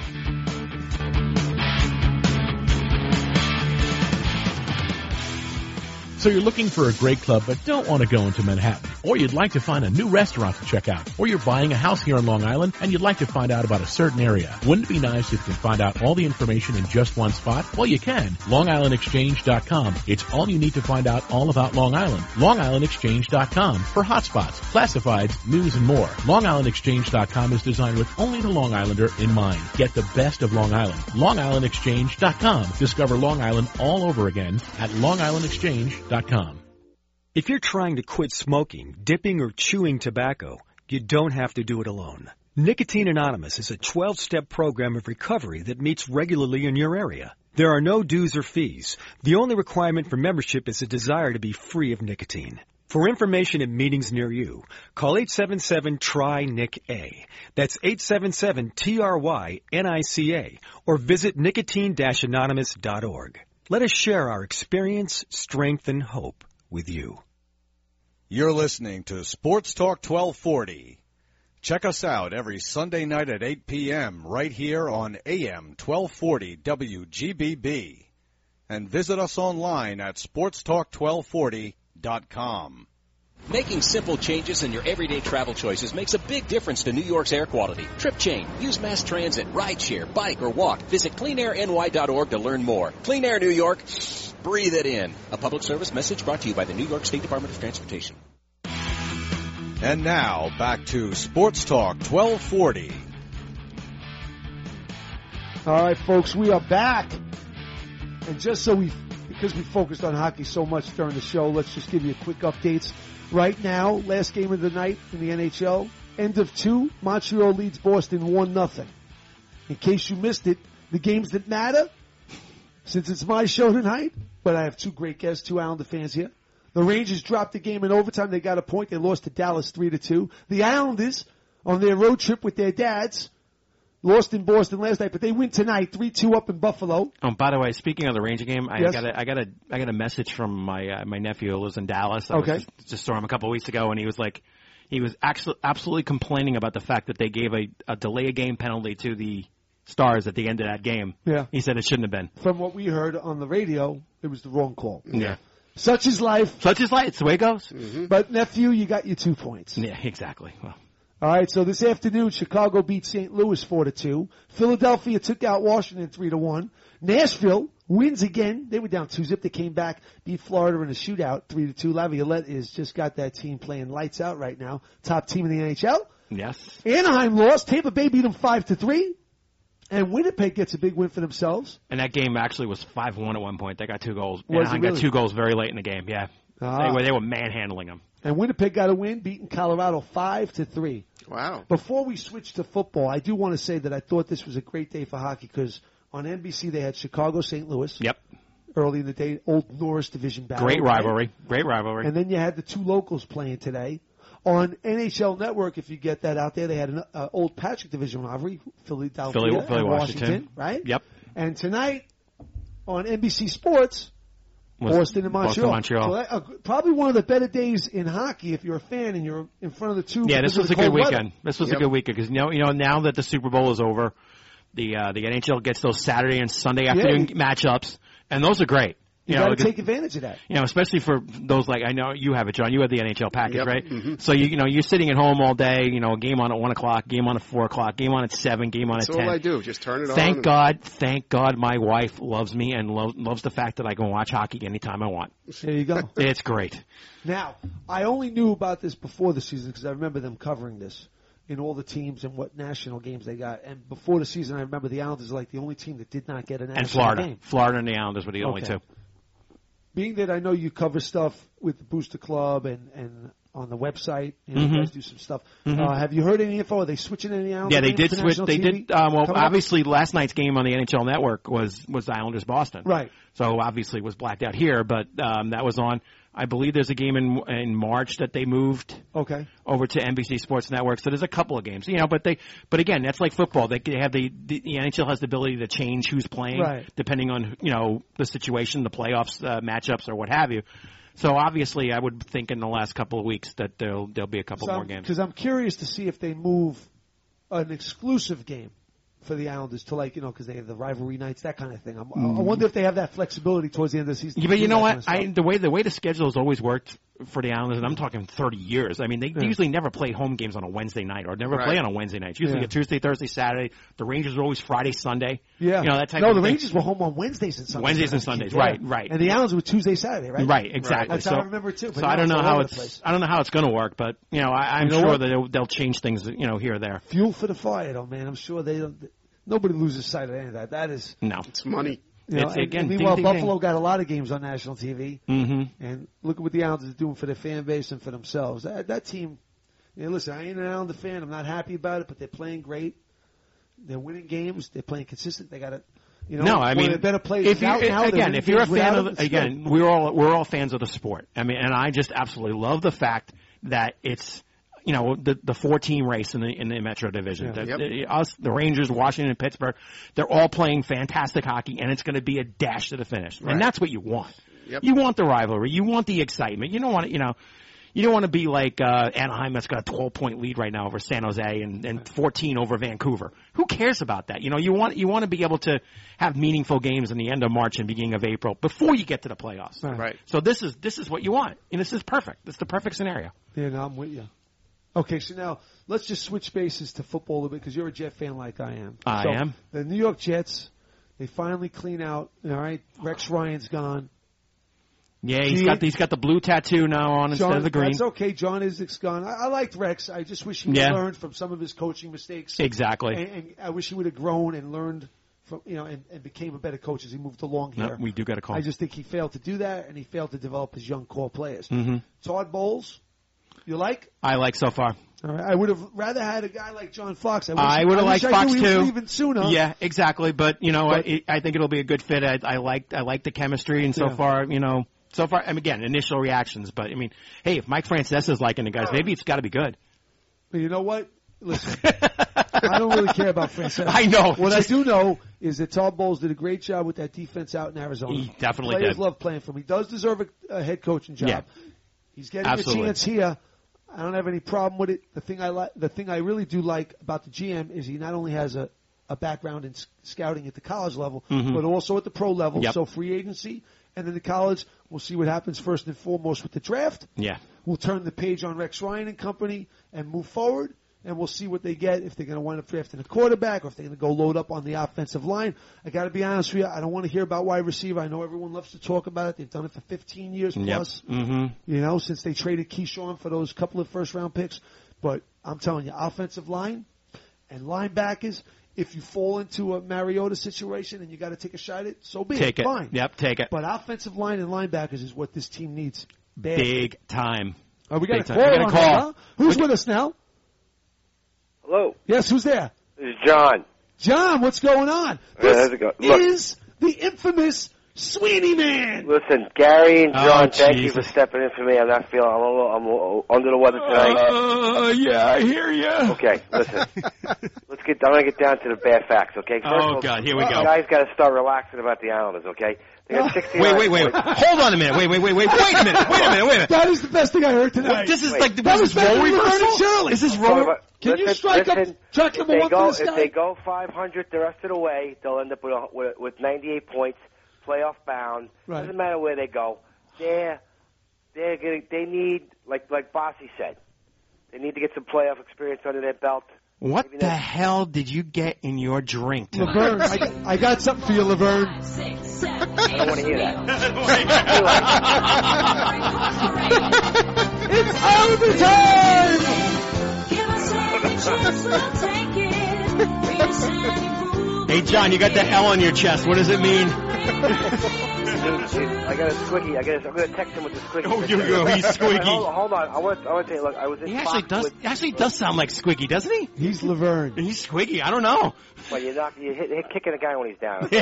So you're looking for a great club but don't want to go into Manhattan, or you'd like to find a new restaurant to check out, or you're buying a house here on Long Island and you'd like to find out about a certain area. Wouldn't it be nice if you can find out all the information in just one spot? Well, you can. long island exchange dot com. It's all you need to find out all about Long Island. long island exchange dot com for hotspots, classifieds, news, and more. long island exchange dot com is designed with only the Long Islander in mind. Get the best of Long Island. long island exchange dot com. Discover Long Island all over again at long island exchange dot com. If you're trying to quit smoking, dipping, or chewing tobacco, you don't have to do it alone. Nicotine Anonymous is a twelve-step program of recovery that meets regularly in your area. There are no dues or fees. The only requirement for membership is a desire to be free of nicotine. For information and meetings near you, call eight seven seven, T R Y, N I C A. That's eight seven seven, T R Y, N I C A, or visit nicotine dash anonymous dot org. Let us share our experience, strength, and hope with you. You're listening to Sports Talk twelve forty. Check us out every Sunday night at eight p.m. right here on A M twelve forty W G B B. And visit us online at sports talk twelve forty dot com. Making simple changes in your everyday travel choices makes a big difference to New York's air quality. Trip change, use mass transit, rideshare, bike, or walk. Visit clean air N Y dot org to learn more. Clean Air New York, breathe it in. A public service message brought to you by the New York State Department of Transportation. And now, back to Sports Talk twelve forty. All right, folks, we are back. And just so we, because we focused on hockey so much during the show, let's just give you quick updates. Right now, last game of the night in the N H L, end of two, Montreal leads Boston one nothing. In case you missed it, the games that matter, since it's my show tonight, but I have two great guests, two Islander fans here. The Rangers dropped the game in overtime. They got a point. They lost to Dallas three to two. The Islanders, on their road trip with their dads, lost in Boston last night, but they win tonight, three two up in Buffalo. Oh, by the way, speaking of the Ranger game, I Yes. got a, I got a, I got a message from my uh, my nephew who lives in Dallas. I Okay. was just, just saw him a couple of weeks ago, and he was like, he was actually absolutely complaining about the fact that they gave a, a delay a game penalty to the Stars at the end of that game. Yeah. He said it shouldn't have been. From what we heard on the radio, it was the wrong call. Yeah. Such is life. Such is life. It's the way it goes. But, nephew, you got your two points. Yeah, exactly. Well. All right, so this afternoon, Chicago beat Saint Louis four to two. Philadelphia took out Washington three to one. Nashville wins again. They were down two zip. They came back, beat Florida in a shootout three to two. Laviolette is just got that team playing lights out right now. Top team in the N H L. Yes. Anaheim lost. Tampa Bay beat them five to three. And Winnipeg gets a big win for themselves. And that game actually was five one at one point. They got two goals. Was it Anaheim really? got two goals very late in the game. Yeah. Ah. They were they were manhandling them. And Winnipeg got a win, beating Colorado five to three. Wow. Before we switch to football, I do want to say that I thought this was a great day for hockey because on N B C they had Chicago Saint Louis. Yep. Early in the day, Old Norris Division battle. Great right? rivalry. Great rivalry. And then you had the two locals playing today. On N H L Network, if you get that out there, they had an uh, old Patrick Division rivalry, Philadelphia Philly, and Philly, Washington, Washington, right? Yep. And tonight on N B C Sports, Was Boston and Montreal. Boston, Montreal. So that, uh, probably one of the better days in hockey if you're a fan and you're in front of the tube. Yeah, this because was a of the good cold weekend. weather. This was Yep. a good weekend because you know, you know, now that the Super Bowl is over, the uh, the N H L gets those Saturday and Sunday afternoon you- matchups, and those are great. You, You know, got to because- take advantage of that. You know, especially for those like I know you have it, John. You have the N H L package, Yep. right? Mhm. So you you know you're sitting at home all day. You know, a game on at one o'clock, game on at four o'clock, game on at seven, game on That's at all ten. I do. Just turn it on. Thank and- God, thank God, my wife loves me and lo- loves the fact that I can watch hockey anytime I want. There you go. It's great. Now, I only knew about this before the season because I remember them covering this in all the teams and what national games they got. And before the season, I remember the Islanders were like the only team that did not get a national And Florida, game. Florida and the Islanders were the only Okay. two. Being that I know you cover stuff with the Booster Club and, and on the website, you, know, Mhm. you guys do some stuff. Mhm. Uh, have you heard any info? Are they switching any Islanders? Yeah, they games did for switch. national They T V did. Um, well, coming up? obviously, last night's game on the N H L Network was was Islanders Boston. Right. So obviously, it was blacked out here, but um, that was on. I believe there's a game in in March that they moved Okay. over to N B C Sports Network. So there's a couple of games, you know. But they, but again, that's like football. They, they have the, the the N H L has the ability to change who's playing Right. depending on you know the situation, the playoffs, uh, matchups, or what have you. So obviously, I would think in the last couple of weeks that there'll there'll be a couple more games. Because I'm curious to see if they move an exclusive game for the Islanders to like, you know, because they have the rivalry nights, that kind of thing. I'm, I wonder if they have that flexibility towards the end of the season. Yeah, to but do you know that what? kind of stuff. I, the way the way the schedule has always worked for the Islanders, and I'm talking thirty years. I mean, they Yeah. usually never play home games on a Wednesday night, or never Right. play on a Wednesday night. It's usually Yeah. a Tuesday, Thursday, Saturday. The Rangers are always Friday, Sunday. Yeah. You know, that type no, of the thing. Rangers were home on Wednesdays and Sundays. Wednesdays and for that Sundays, game. right, Yeah. right. And the Islanders were Tuesday, Saturday, right? Right, exactly. That's so, how I remember it too. But so now I don't it's know all how over it's the place. I don't know how it's going to work, but you know, I, I'm You know sure what? that they'll, they'll change things, you know, here or there. Fuel for the fire, though, man. I'm sure they don't. Nobody loses sight of any of that. That is, No, It's money. you know, It's, and- again, and ding, meanwhile, ding, ding. Buffalo got a lot of games on national T V. Mm-hmm. And look at what the Islanders are doing for their fan base and for themselves. That, that team, you know, listen, I ain't an Islander fan. I'm not happy about it, but they're playing great. They're winning games. They're playing consistent. They got to, you know, no, I one of mean, the better players if you, out now. They're again, winning if you're a games without fan him. of, It's again, good. we're all we're all fans of the sport. I mean, and I just absolutely love the fact that it's, you know, the the four team race in the in the Metro Division. Yeah. The, Yep. the- us, the Rangers, Washington, and Pittsburgh, they're all playing fantastic hockey, and it's going to be a dash to the finish, Right. and that's what you want. Yep. You want the rivalry, you want the excitement. You don't want to, you know. You don't want to be like uh, Anaheim that's got a twelve point lead right now over San Jose and, and fourteen over Vancouver. Who cares about that? You know, you want you want to be able to have meaningful games in the end of March and beginning of April before you get to the playoffs. Right. Right. So this is this is what you want, and this is perfect. This is the perfect scenario. Yeah, no, I'm with you. Okay, so now let's just switch bases to football a little bit because you're a Jet fan like I am. I So, am. The New York Jets, they finally clean out. All right, Rex Ryan's gone. Yeah, he's Gee. got he's got the blue tattoo now on instead John, of the green. That's okay. John Isaac's gone. I, I liked Rex. I just wish he would Yeah. have learned from some of his coaching mistakes. Exactly. And, and I wish he would have grown and learned from, you know, and, and became a better coach as he moved along No, here. we do got a call. I just think he failed to do that, and he failed to develop his young core players. Mhm. Todd Bowles, you like? I like so far. All right. I would have rather had a guy like John Fox. I, wish, I would have wish liked I Fox knew he was too. leaving sooner. Yeah, exactly. But you know, But- I, I think it'll be a good fit. I, I like I like the chemistry, and so Yeah. far, you know, so far, and again, initial reactions. But I mean, hey, if Mike Francesa's liking the guys, maybe it's got to be good. But you know what? Listen, I don't really care about Francesa. I know. What Just- I do know is that Todd Bowles did a great job with that defense out in Arizona. He definitely Players did. love playing for him. He does deserve a, a head coaching job. Yeah. He's getting Absolutely. a chance here. I don't have any problem with it. The thing I like, the thing I really do like about the G M is he not only has a, a background in s- scouting at the college level, Mhm. but also at the pro level. Yep. So free agency and then the college, we'll see what happens first and foremost with the draft. Yeah. We'll turn the page on Rex Ryan and company and move forward, and we'll see what they get, if they're going to wind up drafting a quarterback or if they're going to go load up on the offensive line. I got to be honest with you, I don't want to hear about wide receiver. I know everyone loves to talk about it. They've done it for fifteen years Yep. plus, Mm-hmm. you know, since they traded Keyshawn for those couple of first-round picks. But I'm telling you, offensive line and linebackers, if you fall into a Mariota situation and you got to take a shot at it, so be Take it. Fine. Yep, take it. But offensive line and linebackers is what this team needs. Bad. Big time. Oh, we got Big a time. call. We got a on call. that, huh? Who's We- with us now? Hello, Yes, who's there? this is John. John, what's going on? Yeah, This how's it go- look. is the infamous Sweeney Man. Listen, Gary and Oh, John, thank you Jesus. for stepping in for me. I'm not feeling. I'm a little. I'm a little under the weather tonight. Uh, yeah, I hear you. Okay, listen. Let's get. I'm gonna get down to the bad facts. Okay. First Oh, of all, God, here we the go. guys got to start relaxing about the Islanders. Okay. They got sixty-nine Wait, wait, wait. points. Hold on a minute. Wait, wait, wait, wait. Wait a minute. Wait a minute. Wait a minute. That is the best thing I heard tonight. This is Wait. like, That was was this better role than Laverne reversal? and Shirley. Is this Sorry, role? but Can you listen, strike up, listen, strike if him they up go, to this if guy? they go five hundred the rest of the way, they'll end up with, a, with, with ninety-eight points, playoff bound. Right. Doesn't matter where they go. They're they're getting. They need, like like Bossy said, they need to get some playoff experience under their belt. What Maybe the that's- hell did you get in your drink tonight? Laverne, I, got- I got something for you, Laverne. I don't want to hear that. It's overtime! Hey, John, you got the L on your chest. What does it mean? I got a squiggy. I got. A, I'm going to text him with the squiggy. Oh, you go. He's squiggy. Hold on. Hold on. I want. I want to tell you. Look, I was in He actually Fox does. with. He actually does sound like Squiggy, doesn't he? He's Laverne. He's Squiggy. I don't know. Well, you're not. You're hit, hit, kicking a guy when he's down. Oh,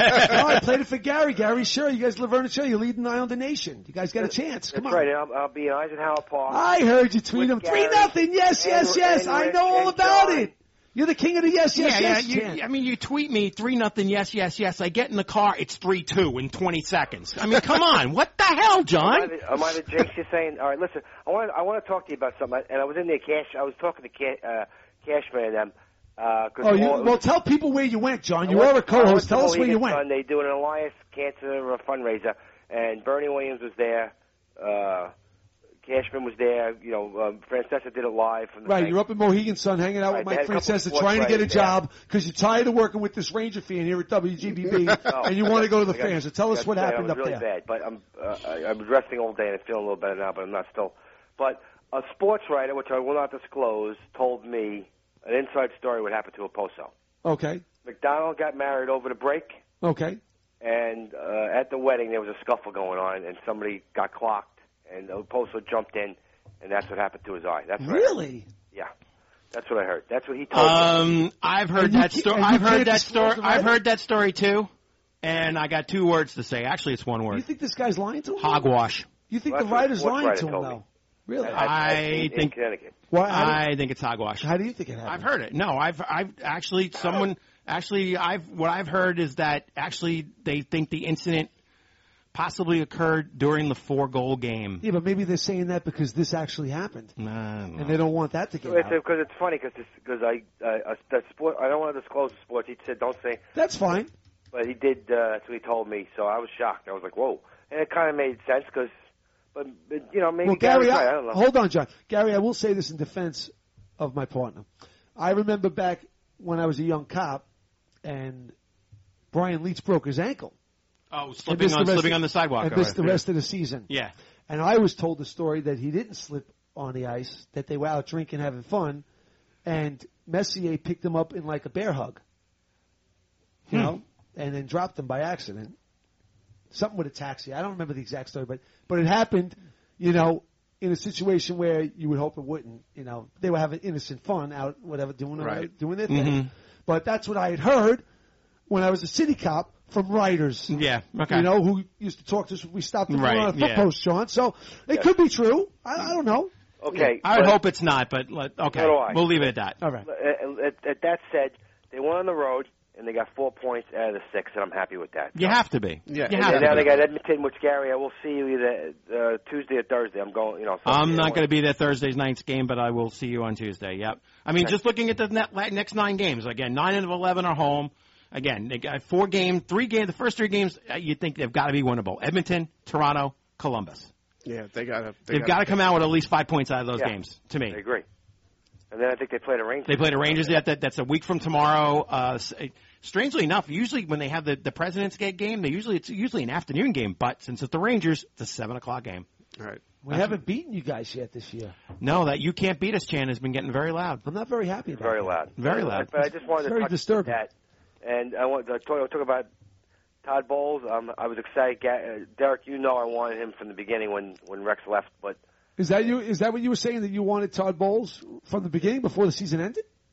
I played it for Gary. Gary, sure. You guys, Laverne and Shirley, you're leading the Islander Nation. You guys got a chance. Come That's on. right. And I'll, I'll be in Eisenhower Park. I heard you tweet him. With Three Gary nothing. Yes, yes, and- yes. and I Rick know all and about John. it. You're the king of the yes, yes, yeah, yes. yeah. chant. You, I mean, you tweet me three nothing. Yes, yes, yes. I get in the car. It's three two in twenty seconds. I mean, come on. What the hell, John? Am I the, am I the jinx you're saying? All right, listen. I want. I want to talk to you about something. And I was in there, cash. I was talking to Ca- uh, Cashman and them. Uh, cause Oh, you, all- well, tell people where you went, John. I You went- are a I went co-host. to Tell us where you Mohegan went. Sun. They do an Alliance Cancer fundraiser, and Bernie Williams was there. Uh, Cashman was there. You know, um, Francesa did it live from the Right, thing. you're up in Mohegan Sun hanging out Right, with they Mike had a couple Francesa, sports trying to get a writers there. job because you're tired of working with this Ranger fan here at W G B B, No, and you want to go to the I got- fans. So tell I us got what sick. happened I up was really there. bad, but I'm uh, I, I was resting all day and I'm feeling a little better now, but I'm not still. But a sports writer, which I will not disclose, told me an inside story what happened to Oposo. Okay, McDonald got married over the break, okay. and uh, at the wedding there was a scuffle going on, and somebody got clocked, and Oposo jumped in, and that's what happened to his eye. That's what I heard. Really? Yeah, that's what I heard. That's what he told me. Um, I've heard And you that can't- story. and you I've heard can't that disclose story. the I've writer? heard that story too, and I got two words to say. Actually, it's one You word: think this guy's lying to him? hogwash. You think Well, the that's what writer's sports lying writer to him, told me. though? Really? At- at- I in, in think- Connecticut. Why, how, do, I think it's hogwash. how do you think it happened? I've heard it. No, I've I've actually someone actually I've what I've heard is that actually they think the incident possibly occurred during the four goal game. Yeah, but maybe they're saying that because this actually happened, Nah, no. and they don't want that to get It's out. because it's funny because because I uh, uh, the sport I don't want to disclose the sports. He said don't say, That's fine. but he did. Uh, that's what he told me. So I was shocked. I was like, whoa, and it kind of made sense because, but, but you know maybe Well, Gary, Gary's I, right. I don't know. hold on, John. Gary, I will say this in defense of my partner. I remember back when I was a young cop, and Brian Leach broke his ankle. Oh, And slipping missed on the rest slipping of- on the sidewalk. and all missed right. the rest of the season. Yeah. And I was told the story that he didn't slip on the ice, that they were out drinking, having fun, and Messier picked him up in like a bear hug, you Hmm. know, and then dropped him by accident. Something with a taxi. I don't remember the exact story, but but it happened, you know, in a situation where you would hope it wouldn't. You know, they were having innocent fun out, whatever, doing Right. doing their thing. Mhm. But that's what I had heard when I was a city cop from writers. Yeah. Okay. You know, who used to talk to us. We stopped to Right, on a foot yeah. post, Sean. So it Yeah. could be true. I, I don't know. Okay, I would but- hope it's not, but let, okay, So do I. we'll leave it at that. All right. Uh, At, at that said, they went on the road and they got four points out of the six, and I'm happy with that. You have to be. Yeah. You And have now to they be. got Edmonton, which Gary, I will see you either uh, Tuesday or Thursday. I'm going, you know. I'm not going to be there Thursday's night's game, but I will see you on Tuesday. Yep. I mean, Okay. just looking at the net, next nine games, again, nine of eleven are home. Again, they got four games, three games. The first three games, uh, you think they've got to be winnable. Edmonton, Toronto, Columbus. Yeah, they got to. They've got to come out with at least five points out of those Yeah. games. To me, I agree. And then I think they play the Rangers. they play the Rangers. That, that that's a week from tomorrow. Uh, s- strangely enough, usually when they have the, the President's Day game, they usually it's usually an afternoon game. But since it's the Rangers, it's a seven o'clock game. All right. We haven't beaten you guys yet this year. No, that you can't beat us. Chan has been getting very loud. I'm not very happy about Very that. loud. Very loud. But I just wanted It's to very touch disturbing. that. And I want to talk, talk about Todd Bowles. Um, I was excited. Ga- uh, Derek, you know I wanted him from the beginning when, when Rex left, but Is that you? Is that what you were saying, that you wanted Todd Bowles from the beginning before the season ended?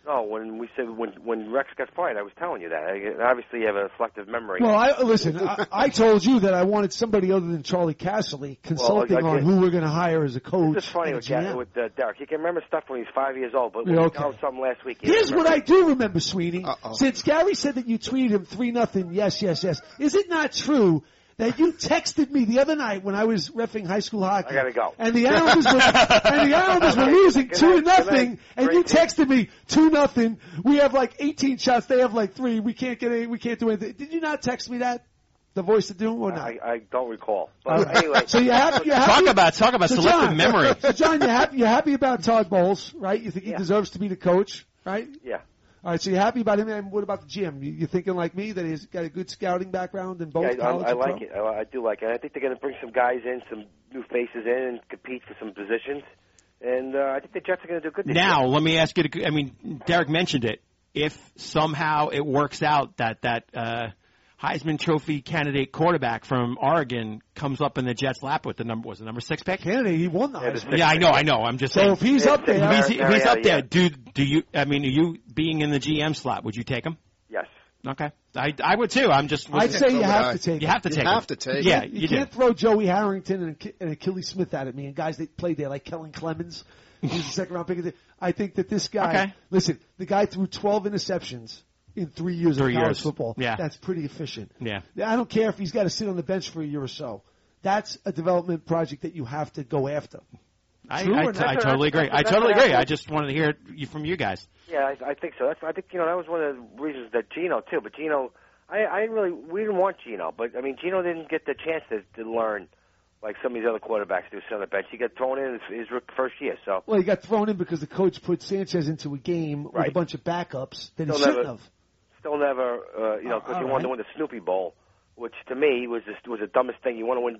No, when we said when when Rex got fired, I was telling you that. I, obviously, you have a selective memory. Well, I, listen, I, I told you that I wanted somebody other than Charlie Casserly consulting well, on who we're going to hire as a coach. It's funny with, Ga- with uh, Derek. He can remember stuff when he's five years old, but when Yeah, he okay. told him something last week. he Here's doesn't what I remember. do remember, Sweeney. Uh-oh. Since Gary said that you tweeted him three nothing, yes, yes, yes. Is it not true that you texted me the other night when I was reffing high school hockey? I gotta go. And the Islanders were, and the Islanders were losing Good two to night, good nothing, night. and Great you team. texted me two nothing. We have like eighteen shots. They have like three. We can't get any. We can't do anything. Did you not text me that? The voice of doom or not? I, I don't recall. All But right. anyway, So you happy? You're happy? Talk about talk about So selective John, memory. So John, you're happy? You're happy about Todd Bowles, right? You think he Yeah. deserves to be the coach, right? yeah. All right, so you're happy about him, and what about the Jim? You, you thinking like me that he's got a good scouting background in both Yeah, I, college I and like pro? it. I, I do like it. I think they're going to bring some guys in, some new faces in, and compete for some positions. And uh, I think the Jets are going to do good this Now, year. let me ask you. To, I mean, Derek mentioned it. If somehow it works out that that uh, Heisman Trophy candidate quarterback from Oregon comes up in the Jets' lap with the number was the number six pick. Candidate, he won the Yeah, the Heisman. six Yeah, I know, I know. I'm just So saying. if he's up there, If he's, if he's up Mariota, there, yeah. do do you? I mean, are you being in the G M slot? Would you take him? Yes. Okay, I I would too. I'm just. I'd say So you would have I. to take you him. have to You take. have him. to take Yeah, You, you do. can't throw Joey Harrington and, and Achilles Smith at it, me, and guys that played there like Kellen Clemens. He's a second round pick. of the- I think that this guy, Okay. listen, the guy threw twelve interceptions in three years Three of college years. football. Yeah. That's pretty efficient. Yeah. I don't care if he's got to sit on the bench for a year or so. That's a development project that you have to go after. I, True I, or I, not? I totally agree. I That's totally what I agree. I think. just wanted to hear it from you guys. Yeah, I, I think so. That's, I think you know that was one of the reasons that Gino too. But Gino, I, I didn't really we didn't want Gino, but I mean Gino didn't get the chance to, to learn like some of these other quarterbacks do sit on the bench. He got thrown in his, his rookie- first year, so Well, he got thrown in because the coach put Sanchez into a game with a Right. bunch of backups that he Still shouldn't never- have. still never uh, you know because Oh, you all wanted to right. win the Snoopy Bowl, which to me was just, was the dumbest thing. You want to win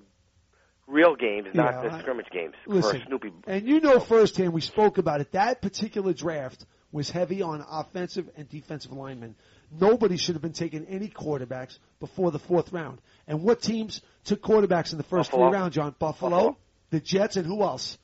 real games, not Yeah, the I- scrimmage games Listen, for a Snoopy. and you know firsthand, we spoke about it, that particular draft was heavy on offensive and defensive linemen. Nobody should have been taking any quarterbacks before the fourth round. And what teams took quarterbacks in the first Buffalo. three rounds, John? Buffalo, Buffalo. the Jets, and who else?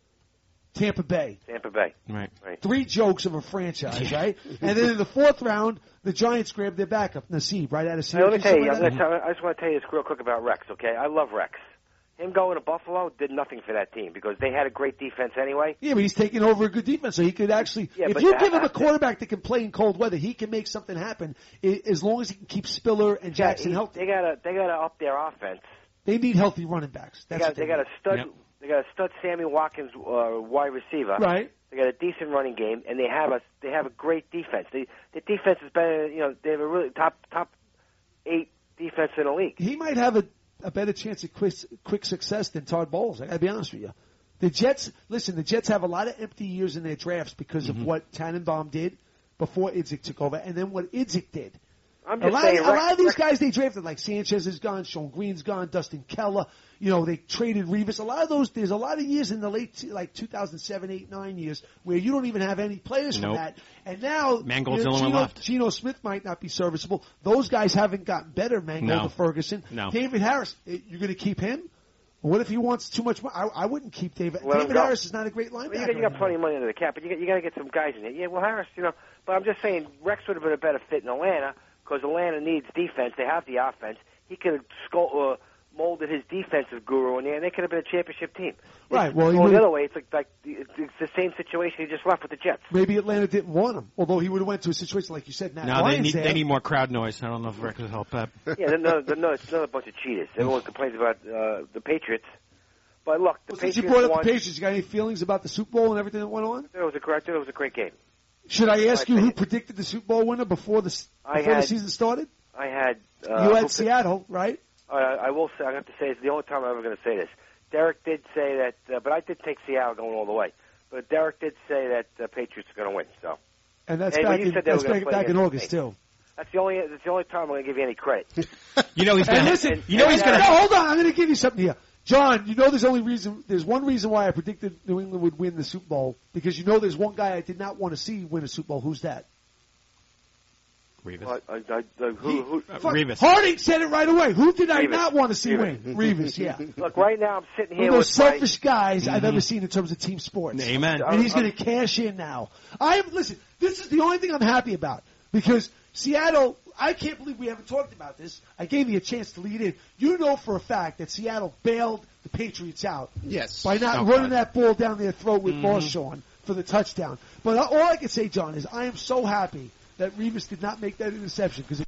Tampa Bay. Tampa Bay. Right. Right. Three jokes of a franchise, right? And then in the fourth round, the Giants grabbed their backup, Nasib, right out of Hey, let me Syracuse. tell you, something I'm like gonna that. tell, I just want to tell you this real quick about Rex, okay? I love Rex. Him going to Buffalo did nothing for that team because they had a great defense anyway. Yeah, but he's taking over a good defense, so he could actually. Yeah, if but you that- give him a quarterback that can play in cold weather, he can make something happen. I as long as he can keep Spiller and Jackson he- healthy. They got to they got to up their offense. They need healthy running backs. They That's got what they got a need. stud Yep. they got a stud Sammy Watkins uh, wide receiver. Right. They got a decent running game, and they have a they have a great defense. They the defense is better. You know, they have a really top top eight defense in the league. He might have a, a better chance of quick, quick success than Todd Bowles. I got to be honest with you. The Jets, listen, the Jets have a lot of empty years in their drafts because Mm-hmm. of what Tannenbaum did before Idzik took over, and then what Idzik did. I'm A just lot, saying, a lot Rex- of these Rex- guys they drafted, like Sanchez is gone, Sean Green's gone, Dustin Keller. You know, they traded Revis. A lot of those, there's a lot of years in the late, like two thousand seven, eight, nine years where you don't even have any players from Nope. that. And now, Mangold's you know, the only one Geno, left. Geno Smith might not be serviceable. Those guys haven't gotten better, Mangold No. or Ferguson. No. David Harris, eh, you're going to keep him? What if he wants too much money? I, I wouldn't keep David. Let him David go. Harris is not a great linebacker. Well, you got, you got plenty of money under the cap, but you got, you got to get some guys in there. Yeah, well, Harris, you know, but I'm just saying Rex would have been a better fit in Atlanta because Atlanta needs defense. They have the offense. He could have sco- uh, molded his defensive guru in there, and they could have been a championship team. Right, It's, well, he going the would've- other way, it's like, like the- it's it's the same situation he just left with the Jets. Maybe Atlanta didn't want him, although he would have went to a situation like you said. Matt No, they Ryan's need there. they need more crowd noise. I don't know if Rick could help that. Yeah, they're another, they're another, it's another bunch of cheaters. Everyone complains about uh, the Patriots. But look, the Well, since you Patriots brought up won. the Patriots, you got any feelings about the Super Bowl and everything that went on? It was a great, it was a great game. Should I ask My you who opinion. predicted the Super Bowl winner before the s- I before the had- season started? I had. Uh, you who had picked- Seattle, right? Uh, I will say, I have to say, it's the only time I'm ever going to say this. Derek did say that, uh, but I did take Seattle going all the way. But Derek did say that the Patriots are going to win. So And that's Hey, but back you in, said they that's were gonna back, play back in against August me. too. that's the only that's the only time I'm going to give you any credit. You know he's And gonna. listen, you know he's gonna. No, hold on, I'm going to give you something here. John, you know there's only reason, there's one reason why I predicted New England would win the Super Bowl, because you know there's one guy I did not want to see win a Super Bowl. Who's that? Revis. What? I, I, I, who, who, Uh, Fuck, Revis. Harding said it right away. Who did I Revis. not want to see Revis. win? Revis, yeah. Look, right now I'm sitting One here of those with my- selfish guys I've Mhm. ever seen in terms of team sports. Amen. And he's going to cash in now. I am. Listen, this is the only thing I'm happy about because Seattle. I can't believe we haven't talked about this. I gave you a chance to lead in. You know for a fact that Seattle bailed the Patriots out Yes. by not Oh, running God. that ball down their throat with Mhm. Marshawn for the touchdown. But all I can say, John, is I am so happy that Revis did not make that interception because.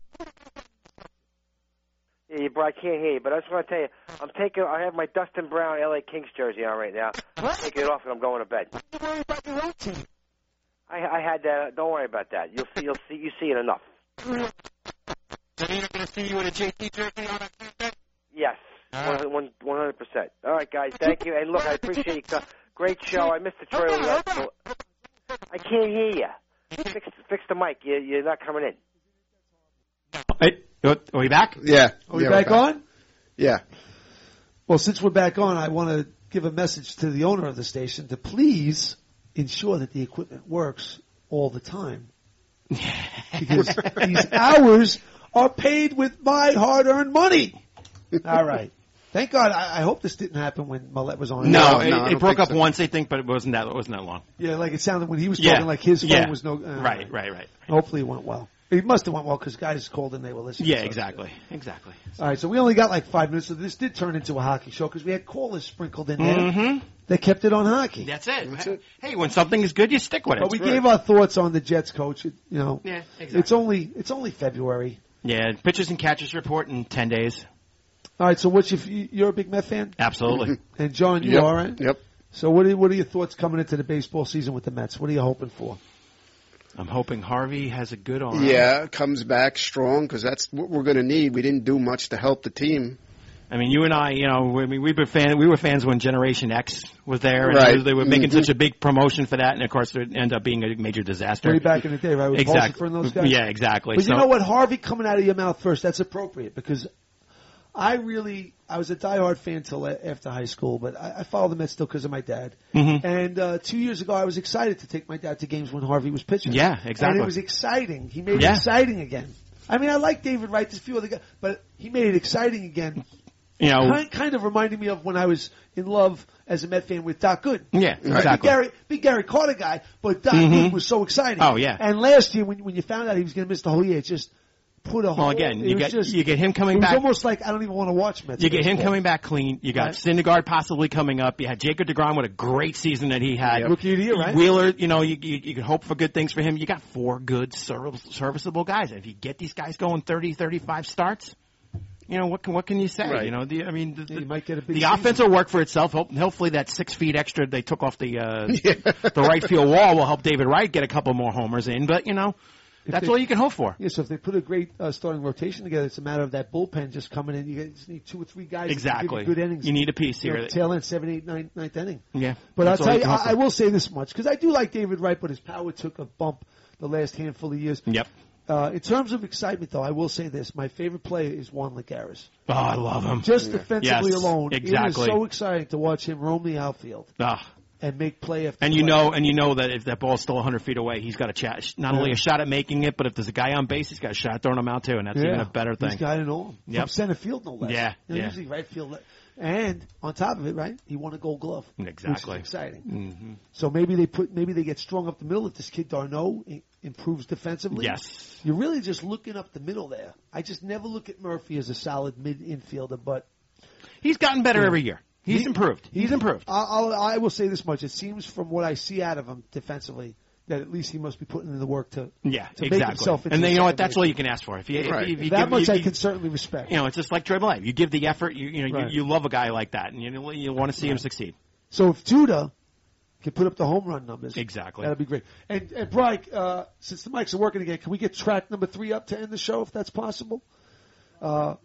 Yeah, bro, I can't hear you, but I just want to tell you, I'm taking. I have my Dustin Brown L A Kings jersey on right now. I'm taking it off and I'm going to bed. Don't worry about your own team. I, I had that. Don't worry about that. You'll see. You'll see. You see it enough. So you're not going to see you with a J T jersey on Tuesday? Yes, All one one hundred percent. All right, guys. Thank you. And look, I appreciate you. Great show. I missed the trailer. I can't hear you. Fix, fix the mic. You, you're not coming in. Hey, are we back? Yeah. Are we Yeah, back we're on? Yeah. Well, since we're back on, I want to give a message to the owner of the station to please ensure that the equipment works all the time. Because these hours are paid with my hard-earned money. All right. Thank God. I, I hope this didn't happen when Millette was on. No, No, it, no, I it don't broke think up so. once, I think, but it wasn't that. It wasn't that long. Yeah, like it sounded when he was Yeah. talking like his phone Yeah. was no... Uh, Right, right, right. Hopefully it went well. It must have went well because guys called and they were listening. Yeah, So- exactly, exactly. All right, so we only got like five minutes, so this did turn into a hockey show because we had callers sprinkled in there. Mm-hmm. They kept it on hockey. That's it. Hey, when something is good, you stick with it. But we gave our thoughts on the Jets coach. It- You know, Yeah, exactly. it's only it's only February. Yeah, pitchers and catchers report in ten days. All right, so what's your you're a big Met fan, Absolutely. and John, you Yep. are, right? Yep. So what are what are your thoughts coming into the baseball season with the Mets? What are you hoping for? I'm hoping Harvey has a good arm. Yeah, comes back strong because that's what we're going to need. We didn't do much to help the team. I mean, you and I, you know, I mean, we've been fan, we were fans when Generation X was there, and Right. they were making Mhm. such a big promotion for that, and of course, it ended up being a major disaster. Way back in the day, right? With Exactly. Bolsifer and those guys. Yeah, exactly. But So- you know what, Harvey coming out of your mouth first, that's appropriate because I really, I was a diehard fan till after high school, but I, I followed the Mets still because of my dad. Mhm. And uh, two years ago, I was excited to take my dad to games when Harvey was pitching. Yeah, exactly. And it was exciting. He made Yeah. it exciting again. I mean, I like David Wright, there's a few other guys, but he made it exciting again. You know, kind, kind of reminded me of when I was in love as a Met fan with Doc Gooden. Yeah, Big exactly. Gary, big Gary Carter guy, but Doc Mhm. Gooden was so exciting. Oh, yeah. And last year, when when you found out he was going to miss the whole year, it just put a Well, whole. again, it you was get just, you get him it coming was back. almost like I don't even want to watch Mets. You get him baseball. coming back clean. You got Right. Syndergaard possibly coming up. You had Jacob deGrom with a great season that he had. Yep. Rookie of the year, right? Wheeler, you know, you, you, you can hope for good things for him. You got four good service, serviceable guys. And if you get these guys going thirty, thirty-five starts, you know, what can, what can you say? Right. You know, the, I mean, the, Yeah, you might get a big the season. offense will work for itself. Hope, hopefully that six feet extra they took off the, uh, the right field wall will help David Wright get a couple more homers in. But, you know, If that's they- all you can hope for. Yeah, so if they put a great uh, starting rotation together, it's a matter of that bullpen just coming in. You just need two or three guys Exactly. to give you good innings. You need a piece You know, here. tail end, seven, eight, nine, ninth inning. Yeah. But That's I'll all tell you, can hope I, I for. will say this much because I do like David Wright, but his power took a bump the last handful of years. Yep. Uh, in terms of excitement, though, I will say this: my favorite player is Juan Lagares. Oh, I love him. Just defensively Yes, alone, exactly. it is so exciting to watch him roam the outfield Ah. and make play after And you play. know, and you know that if that ball's still one hundred feet away, he's got a chat. Not only a shot at making it, but if there's a guy on base, he's got a shot at throwing him out too, and that's yeah. even a better thing. He's got it all from Yep. center field, no less. Yeah, You know, yeah. Usually right field, le- and on top of it, right, he won a Gold Glove. Exactly. Which is exciting. hmm So maybe they put, maybe they get strong up the middle. If this kid Darno i- improves defensively, Yes. you're really just looking up the middle there. I just never look at Murphy as a solid mid infielder, but He's gotten better Yeah. every year. He's He- improved. He's improved. I'll, I'll, I will say this much: it seems from what I see out of him defensively that at least he must be putting in the work to Yeah, to make exactly. himself into And then a you know what? second That's baseman. all you can ask for. If you, if, Right. if you that give, much you, I you- can certainly respect. you know, it's just like Triple A. You give the effort. You, you know, Right. you, you love a guy like that, and you you want to see him Right. succeed. So if Judah can put up the home run numbers, Exactly. that'd be great. And and Brian, uh, since the mics are working again, can we get track number three up to end the show if that's possible? Uh,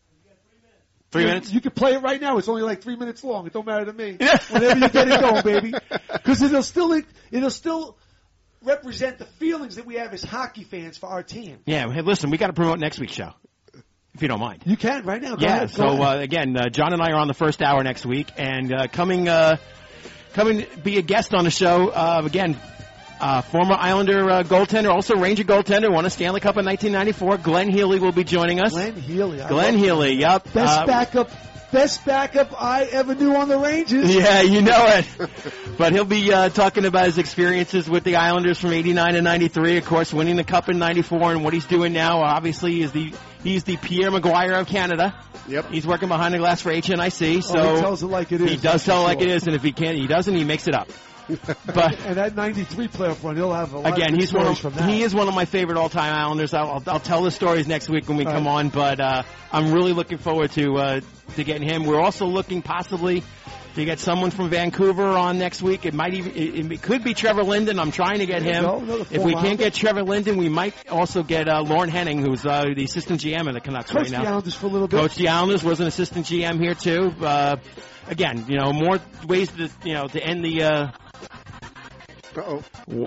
Three you, minutes. You can play it right now. It's only like three minutes long. It don't matter to me. Whenever you get it going, baby, because it'll still it'll still represent the feelings that we have as hockey fans for our team. Yeah. Hey, listen, we got to promote next week's show, if you don't mind. You can right now. Go Yeah. ahead, go So ahead. uh, again, uh, John and I are on the first hour next week, and uh, coming uh, coming to be a guest on the show uh, again. Uh, former Islander uh, goaltender, also Ranger goaltender, won a Stanley Cup in nineteen ninety-four. Glenn Healy will be joining us. Glenn Healy. I Glenn Healy, yep. Best uh, backup, best backup I ever knew on the Rangers. Yeah, you know it. But he'll be uh, talking about his experiences with the Islanders from eighty-nine and ninety-three, of course, winning the Cup in ninety-four, and what he's doing now. Obviously, is the he's the Pierre Maguire of Canada. Yep. He's working behind the glass for H N I C. So oh, he tells it like it is. He does tell it like sure. it is, and if he can't, he doesn't. He makes it up. But and that ninety-three playoff run, he'll have a lot again, of he's one of, from that. he is one of my favorite all-time Islanders. I'll, I'll, I'll tell the stories next week when we all come right. on, but uh, I'm really looking forward to uh, to getting him. We're also looking possibly to get someone from Vancouver on next week. It might even it, it could be Trevor Linden. I'm trying to get him. Go, if we can't get Trevor Linden, we might also get uh, Lauren Henning, who's uh, the assistant G M of the Canucks Coach right now. the Islanders for a little bit. Coach the Islanders was an assistant G M here too. Uh, again, you know, more ways to you know to end the. Uh, Uh-oh.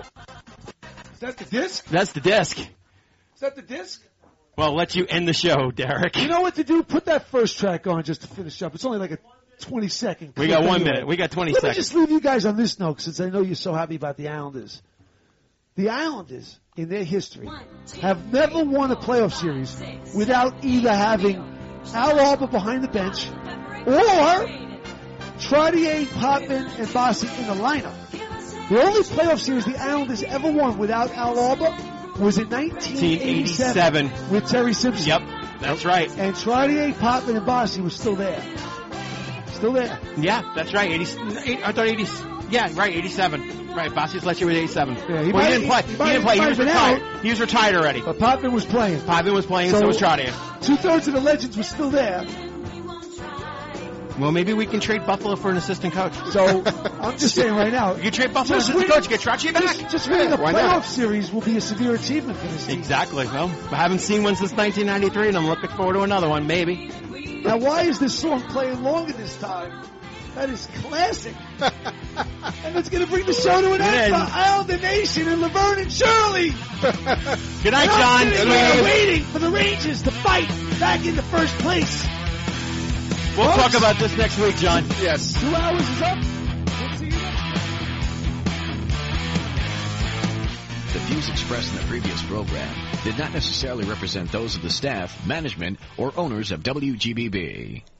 Is that the disc? That's the disc. Is that the disc? Well, I'll let you end the show, Derek. You know what to do? Put that first track on just to finish up. It's only like a twenty second. We got clip one anyway. minute. We got twenty Let seconds. me just leave you guys on this note since I know you're so happy about the Islanders. The Islanders, in their history, have never won a playoff series without either having Al Arbour behind the bench or Trottier, Potvin, and Bossy in the lineup. The only playoff series the Islanders ever won without Al Arbour was in nineteen eighty-seven with Terry Simpson. Yep, that's right. And Trottier, Potvin, and Bossy was still there. Still there. Yeah, that's right. eighty, I thought eighty. Yeah, right. eighty-seven. Right. Bossy's last year was eighty-seven. Yeah, he well, might- he didn't play. he He, might- didn't play. he He might was have been retired. out. He was retired already. But Potvin was playing. Potvin was playing, so, so was Trottier. Two thirds of the legends were still there. Well, maybe we can trade Buffalo for an assistant coach. So I'm just saying right now. You can trade Buffalo Just for an assistant win- coach. Get Trottier back. Just, just winning a Why playoff not? series will be a severe achievement for this team. Exactly. Well, I haven't seen one since nineteen ninety-three, and I'm looking forward to another one, maybe. Now, why is this song playing longer this time? That is classic. And it's going to bring the show to an It end is. for Islander Nation and Laverne and Shirley. Good night, And John. I'm sitting Good here night. waiting for the Rangers to fight back into first place. We'll Folks. talk about this next week, John. Yes. Two hours is up. We'll see you next time. The views expressed in the previous program did not necessarily represent those of the staff, management, or owners of W G B B.